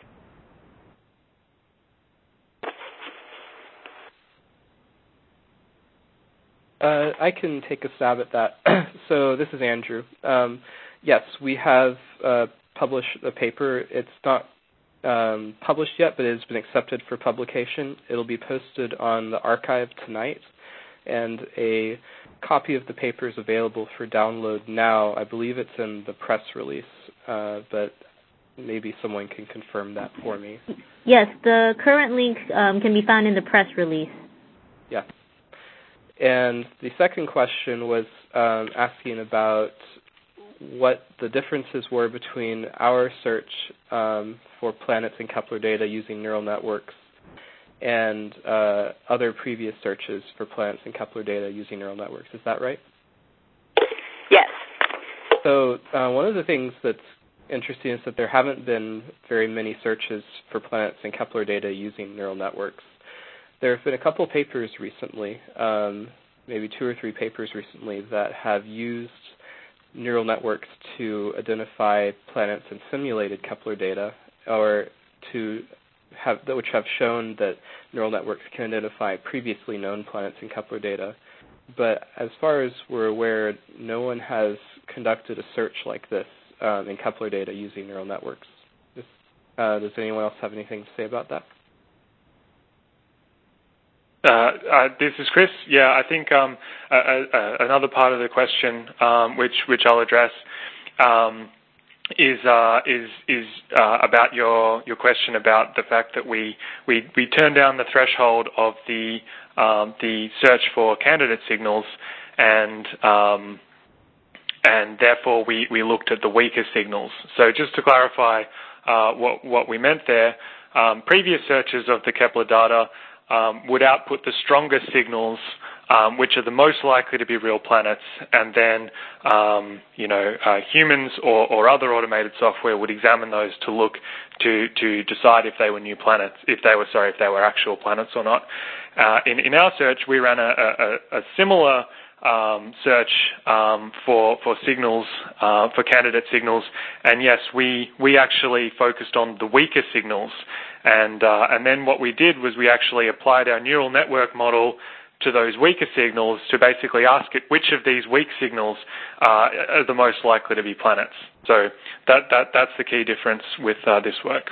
Uh, I can take a stab at that. So this is Andrew. Um, yes, we have uh, published a paper. It's not um, published yet, but it has been accepted for publication. It'll be posted on the archive tonight, and a copy of the paper is available for download now. I believe it's in the press release, uh, but maybe someone can confirm that for me. Yes, the current link um, can be found in the press release. Yeah. And the second question was um, asking about what the differences were between our search um, for planets in Kepler data using neural networks and uh, other previous searches for planets in Kepler data using neural networks. Is that right? Yes. So uh, one of the things that's interesting is that there haven't been very many searches for planets in Kepler data using neural networks. There have been a couple papers recently, um, maybe two or three papers recently, that have used neural networks to identify planets in simulated Kepler data, or to have which have shown that neural networks can identify previously known planets in Kepler data. But as far as we're aware, no one has conducted a search like this um, in Kepler data using neural networks. Does, uh, does anyone else have anything to say about that? Uh, uh, this is Chris. Yeah, I think um, uh, uh, another part of the question, um, which which I'll address, um, is uh, is is uh, about your your question about the fact that we we we turned down the threshold of the um, the search for candidate signals, and um, and therefore we, we looked at the weaker signals. So just to clarify uh, what, what we meant there, um, previous searches of the Kepler data um, would output the strongest signals, um, which are the most likely to be real planets, and then um, you know uh, humans or, or other automated software would examine those to look to to decide if they were new planets, if they were sorry, if they were actual planets or not. Uh, in, in our search, we ran a, a, a similar um, search um, for for signals, uh, for candidate signals, and yes, we we actually focused on the weaker signals, and uh, and then what we did was we actually applied our neural network model to those weaker signals to basically ask it which of these weak signals uh, are the most likely to be planets. So that that that's the key difference with uh, this work.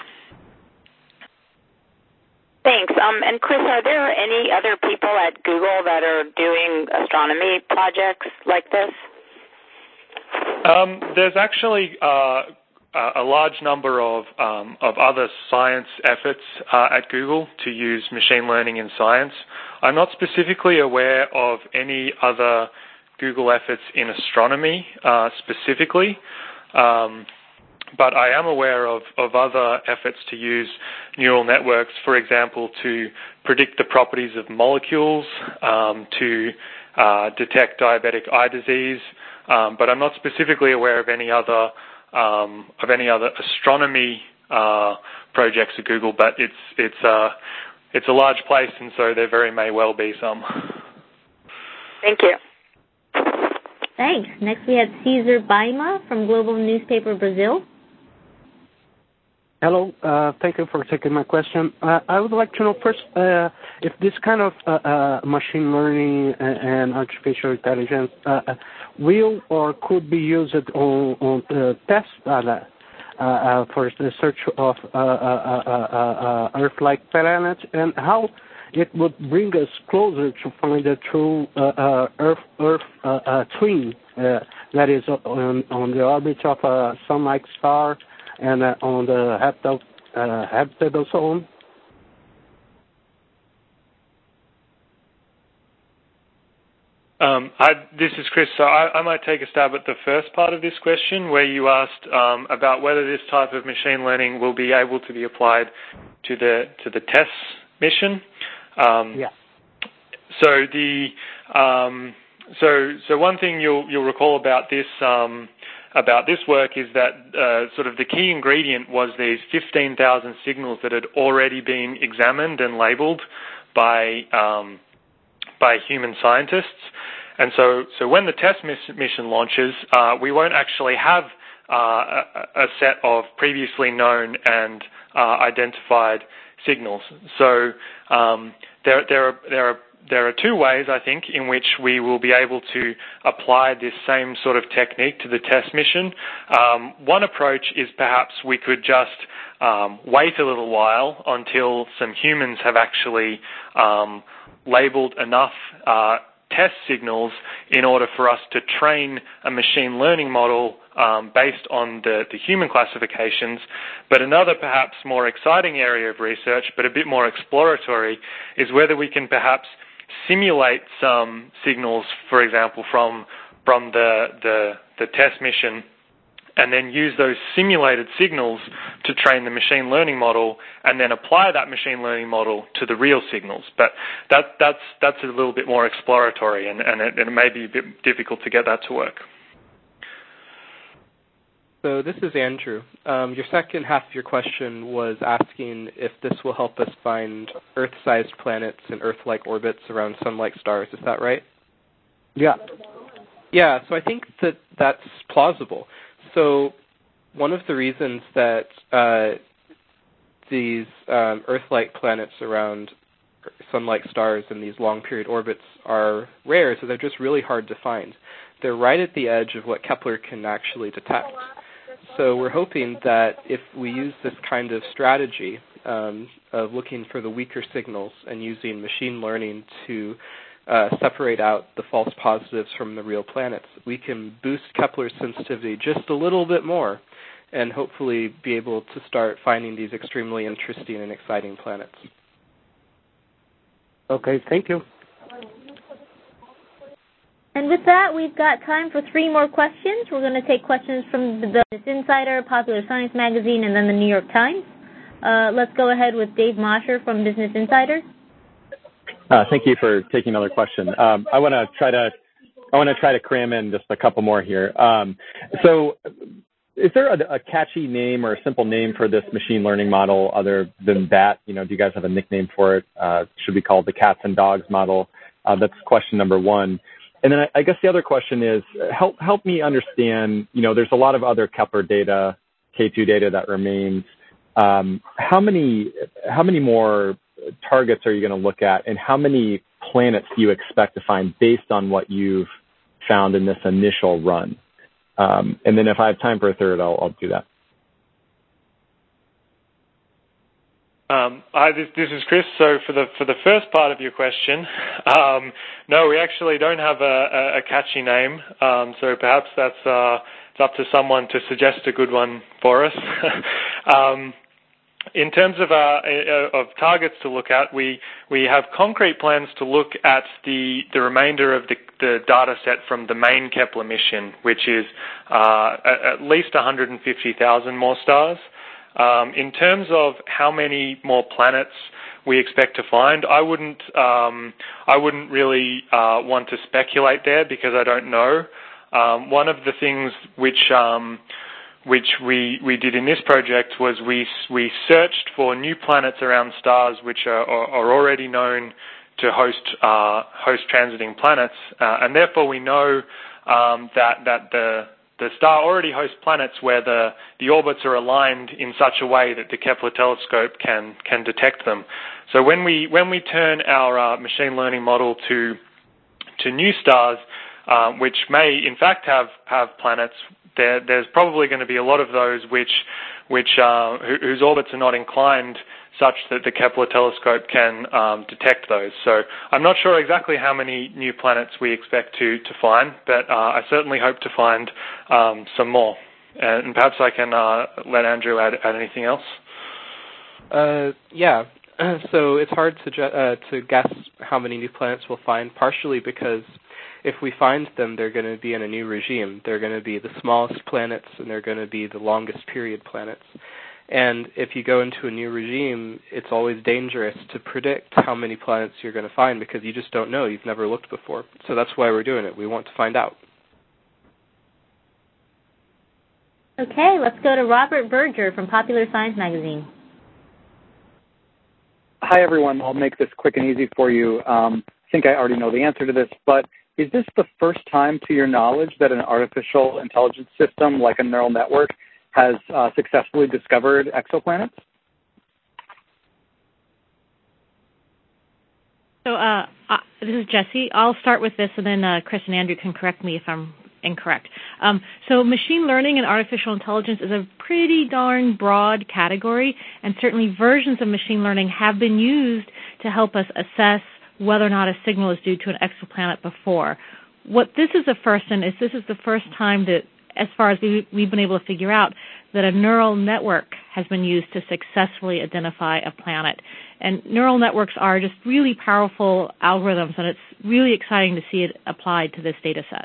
Thanks. Um, and Chris, are there any other people at Google that are doing astronomy projects like this? Um, there's actually uh, a large number of um, of other science efforts uh, at Google to use machine learning in science. I'm not specifically aware of any other Google efforts in astronomy uh, specifically. Um, But I am aware of, of other efforts to use neural networks, for example, to predict the properties of molecules, um, to uh, detect diabetic eye disease. Um, but I'm not specifically aware of any other um, of any other astronomy uh, projects at Google. But it's it's uh, it's a large place, and so there very may well be some. Thank you. Thanks. Next, we have Cesar Baima from Global Newspaper Brazil. Hello. Uh, thank you for taking my question. Uh, I would like to know first uh, if this kind of uh, uh, machine learning and artificial intelligence uh, will or could be used on, on uh, test data uh, uh, for the search of uh, uh, uh, uh, Earth-like planets, and how it would bring us closer to find a true uh, uh, Earth Earth uh, uh, twin uh, that is on, on the orbit of a sun-like star and uh, on the habitable uh, zone. Um, I, this is Chris. So I, I might take a stab at the first part of this question, where you asked um, about whether this type of machine learning will be able to be applied to the to the TESS mission. Um, yeah. So the um, so so one thing you'll you'll recall about this. Um, about this work is that uh, sort of the key ingredient was these fifteen thousand signals that had already been examined and labeled by um, by human scientists. And so, so when the TESS mission launches, uh, we won't actually have uh, a, a set of previously known and uh, identified signals. So um, there, there are there are There are two ways, I think, in which we will be able to apply this same sort of technique to the TESS mission. Um, one approach is perhaps we could just um, wait a little while until some humans have actually um, labeled enough uh, test signals in order for us to train a machine learning model um, based on the, the human classifications. But another perhaps more exciting area of research, but a bit more exploratory, is whether we can perhaps simulate some signals, for example, from from the, the the TESS mission, and then use those simulated signals to train the machine learning model, and then apply that machine learning model to the real signals. But that that's that's a little bit more exploratory, and, and it, it may be a bit difficult to get that to work. So this is Andrew. Um, your second half of your question was asking if this will help us find Earth-sized planets in Earth-like orbits around sun-like stars. Is that right? Yeah. Yeah, so I think that that's plausible. So one of the reasons that uh, these um, Earth-like planets around sun-like stars in these long-period orbits are rare is that they're just really hard to find. They're right at the edge of what Kepler can actually detect. So we're hoping that if we use this kind of strategy um, of looking for the weaker signals and using machine learning to uh, separate out the false positives from the real planets, we can boost Kepler's sensitivity just a little bit more and hopefully be able to start finding these extremely interesting and exciting planets. Okay, thank you. And with that, we've got time for three more questions. We're going to take questions from the Business Insider, Popular Science Magazine, and then the New York Times. Uh, let's go ahead with Dave Mosher from Business Insider. Uh, thank you for taking another question. Um, I want to try to I want to try to cram in just a couple more here. Um, so, is there a, a catchy name or a simple name for this machine learning model other than that? You know, do you guys have a nickname for it? Uh, should we call it the cats and dogs model? Uh, that's question number one. And then I, I guess the other question is, help help me understand, you know, there's a lot of other Kepler data, K two data that remains. Um, how many how many more targets are you going to look at, and how many planets do you expect to find based on what you've found in this initial run? Um, and then if I have time for a third, I'll, I'll do that. Um, hi, this, this is Chris. So for the for the first part of your question, um, no, we actually don't have a, a, a catchy name. Um, so perhaps that's uh, it's up to someone to suggest a good one for us. um, in terms of uh, of targets to look at, we we have concrete plans to look at the the remainder of the, the data set from the main Kepler mission, which is uh, at, at least one hundred fifty thousand more stars. Um, in terms of how many more planets we expect to find, I wouldn't, um, I wouldn't really uh, want to speculate there because I don't know. Um, one of the things which, um, which we we did in this project was we we searched for new planets around stars which are, are, are already known to host uh, host transiting planets, uh, and therefore we know um, that that the The star already hosts planets where the, the orbits are aligned in such a way that the Kepler telescope can can detect them. So when we when we turn our uh, machine learning model to to new stars, uh, which may in fact have have planets, there there's probably going to be a lot of those which which uh, whose orbits are not inclined such that the Kepler telescope can um, detect those. So I'm not sure exactly how many new planets we expect to, to find, but uh, I certainly hope to find um, some more. And perhaps I can uh, let Andrew add, add anything else. Uh, yeah. So it's hard to uh, to guess how many new planets we'll find, partially because if we find them, they're going to be in a new regime. They're going to be the smallest planets, and they're going to be the longest period planets. And if you go into a new regime, it's always dangerous to predict how many planets you're going to find because you just don't know. You've never looked before. So that's why we're doing it. We want to find out. Okay, let's go to Robert Berger from Popular Science Magazine. Hi, everyone. I'll make this quick and easy for you. Um, I think I already know the answer to this, but is this the first time, to your knowledge, that an artificial intelligence system like a neural network has uh, successfully discovered exoplanets? So uh, uh, this is Jessie. I'll start with this, and then uh, Chris and Andrew can correct me if I'm incorrect. Um, so machine learning and artificial intelligence is a pretty darn broad category, and certainly versions of machine learning have been used to help us assess whether or not a signal is due to an exoplanet before. What this is the first in is this is the first time that, as far as we, we've been able to figure out, that a neural network has been used to successfully identify a planet. And neural networks are just really powerful algorithms, and it's really exciting to see it applied to this data set.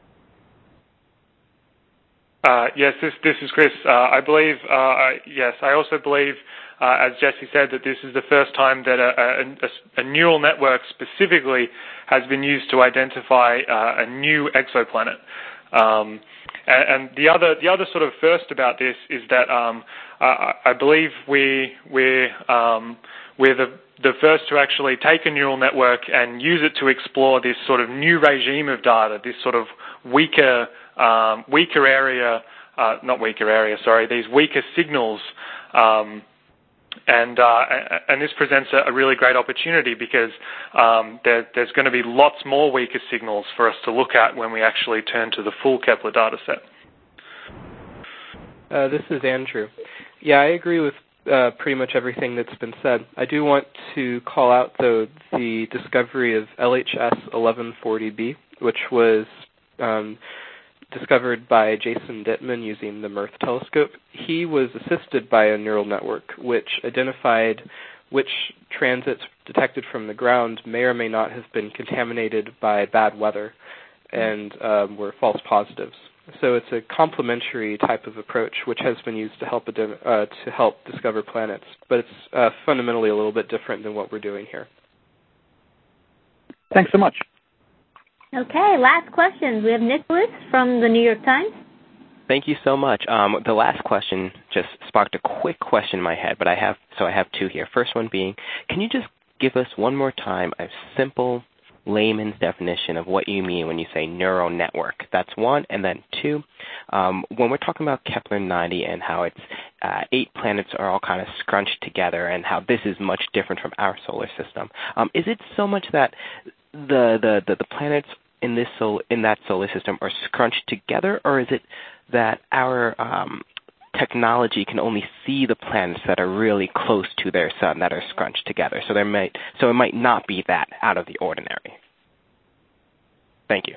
Uh, yes, this, this is Chris. Uh, I believe, uh, I, yes, I also believe, uh, as Jessie said, that this is the first time that a, a, a neural network specifically has been used to identify uh, a new exoplanet. Um, and, and the other, the other sort of first about this is that um, I, I believe we we're um, we're the the first to actually take a neural network and use it to explore this sort of new regime of data, this sort of weaker um, weaker area, uh, not weaker area, sorry, these weaker signals. Um, And uh, and this presents a really great opportunity because um, there, there's going to be lots more weaker signals for us to look at when we actually turn to the full Kepler data set. Uh, this is Andrew. Yeah, I agree with uh, pretty much everything that's been said. I do want to call out, though, the discovery of L H S eleven forty b, which was um, discovered by Jason Dittman using the Mirth telescope. He was assisted by a neural network which identified which transits detected from the ground may or may not have been contaminated by bad weather. and um, were false positives. So it's a complementary type of approach which has been used to help uh, to help discover planets, but it's uh, fundamentally a little bit different than what we're doing here. Thanks so much. Okay, last question. We have Nicholas from the New York Times. Thank you so much. Um, the last question just sparked a quick question in my head, but I have so I have two here. First one being, can you just give us one more time a simple layman's definition of what you mean when you say neural network? That's one. And then two, um, when we're talking about Kepler ninety and how it's uh, eight planets are all kind of scrunched together and how this is much different from our solar system, um, is it so much that the, the, the, the planets in this sol- in that solar system are scrunched together, or is it that our um, technology can only see the planets that are really close to their sun that are scrunched together? So there might, so it might not be that out of the ordinary. Thank you.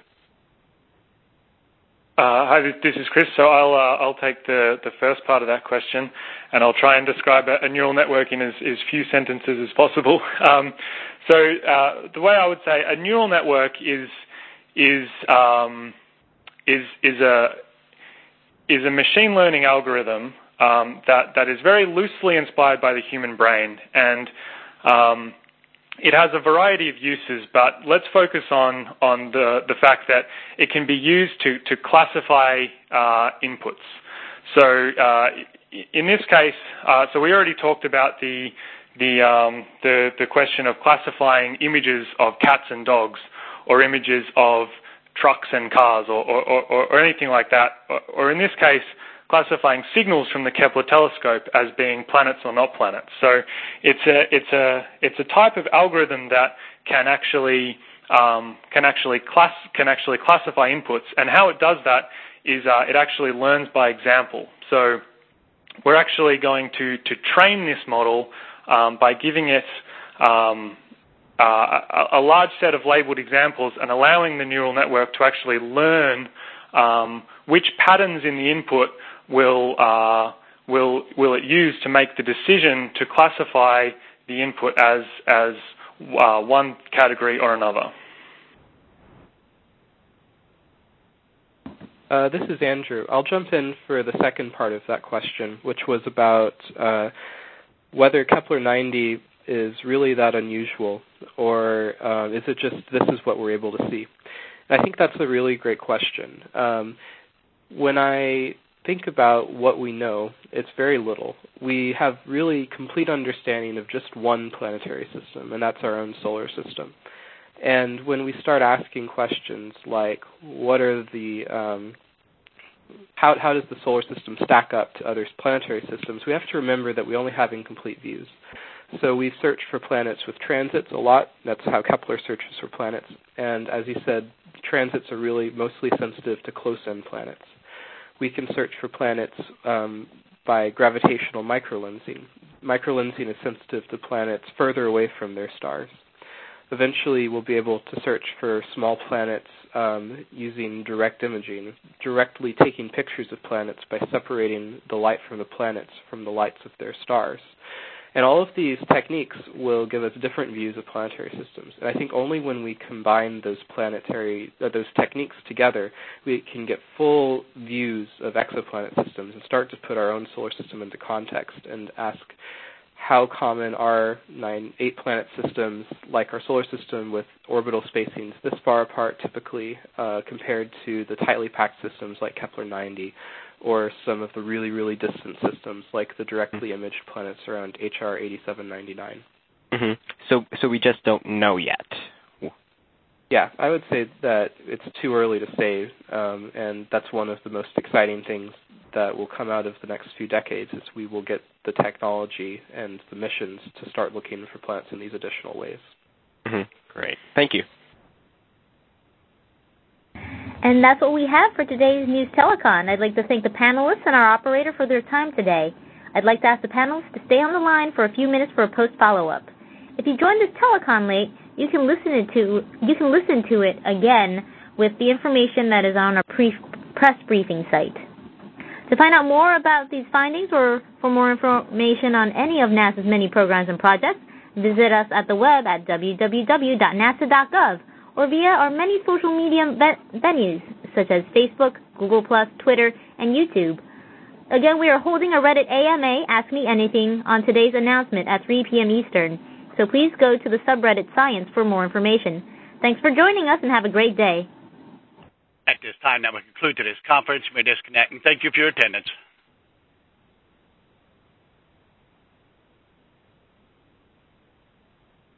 Uh, hi, this is Chris. So I'll uh, I'll take the, the first part of that question, and I'll try and describe a, a neural network in as, as few sentences as possible. Um, so uh, the way I would say a neural network is is um, is is a is a machine learning algorithm um, that, that is very loosely inspired by the human brain. And um, it has a variety of uses, but let's focus on, on the, the fact that it can be used to, to classify uh, inputs. So uh, in this case, uh, so we already talked about the, the, um, the, the question of classifying images of cats and dogs or images of trucks and cars or, or, or, or anything like that, or, or in this case, classifying signals from the Kepler telescope as being planets or not planets. So it's a it's a it's a type of algorithm that can actually um, can actually class can actually classify inputs, and how it does that is uh, it actually learns by example. So we're actually going to to train this model um, by giving it um, Uh, a, a large set of labeled examples and allowing the neural network to actually learn um, which patterns in the input will uh, will will it use to make the decision to classify the input as as uh, one category or another. Uh, this is Andrew. I'll jump in for the second part of that question, which was about uh, whether Kepler ninety is really that unusual, or uh, is it just this is what we're able to see? And I think that's a really great question. Um, when I think about what we know, it's very little. We have really complete understanding of just one planetary system, and that's our own solar system. And when we start asking questions like, what are the um, how, how does the solar system stack up to other planetary systems, we have to remember that we only have incomplete views. So we search for planets with transits a lot. That's how Kepler searches for planets. And as you said, transits are really mostly sensitive to close-in planets. We can search for planets um, by gravitational microlensing. Microlensing is sensitive to planets further away from their stars. Eventually, we'll be able to search for small planets um, using direct imaging, directly taking pictures of planets by separating the light from the planets from the lights of their stars. And all of these techniques will give us different views of planetary systems. And I think only when we combine those planetary, uh, those techniques together, we can get full views of exoplanet systems and start to put our own solar system into context and ask how common are nine, eight planet systems like our solar system with orbital spacings this far apart typically uh, compared to the tightly packed systems like Kepler ninety, or some of the really, really distant systems like the directly imaged planets around H R eighty-seven ninety-nine. Mm-hmm. So, so we just don't know yet. Yeah, I would say that it's too early to say, um, and that's one of the most exciting things that will come out of the next few decades is we will get the technology and the missions to start looking for planets in these additional ways. Mm-hmm. Great. Thank you. And that's what we have for today's News Telecon. I'd like to thank the panelists and our operator for their time today. I'd like to ask the panelists to stay on the line for a few minutes for a post follow-up. If you joined this telecon late, you can listen it to you can listen to it again with the information that is on our pre- press briefing site. To find out more about these findings or for more information on any of NASA's many programs and projects, visit us at the web at w w w dot nasa dot gov or via our many social media venues, such as Facebook, Google plus, Twitter, and YouTube. Again, we are holding a Reddit A M A, Ask Me Anything, on today's announcement at three p.m. Eastern, so please go to the subreddit Science for more information. Thanks for joining us, and have a great day. At this time, that will conclude today's conference. You may disconnect, and thank you for your attendance.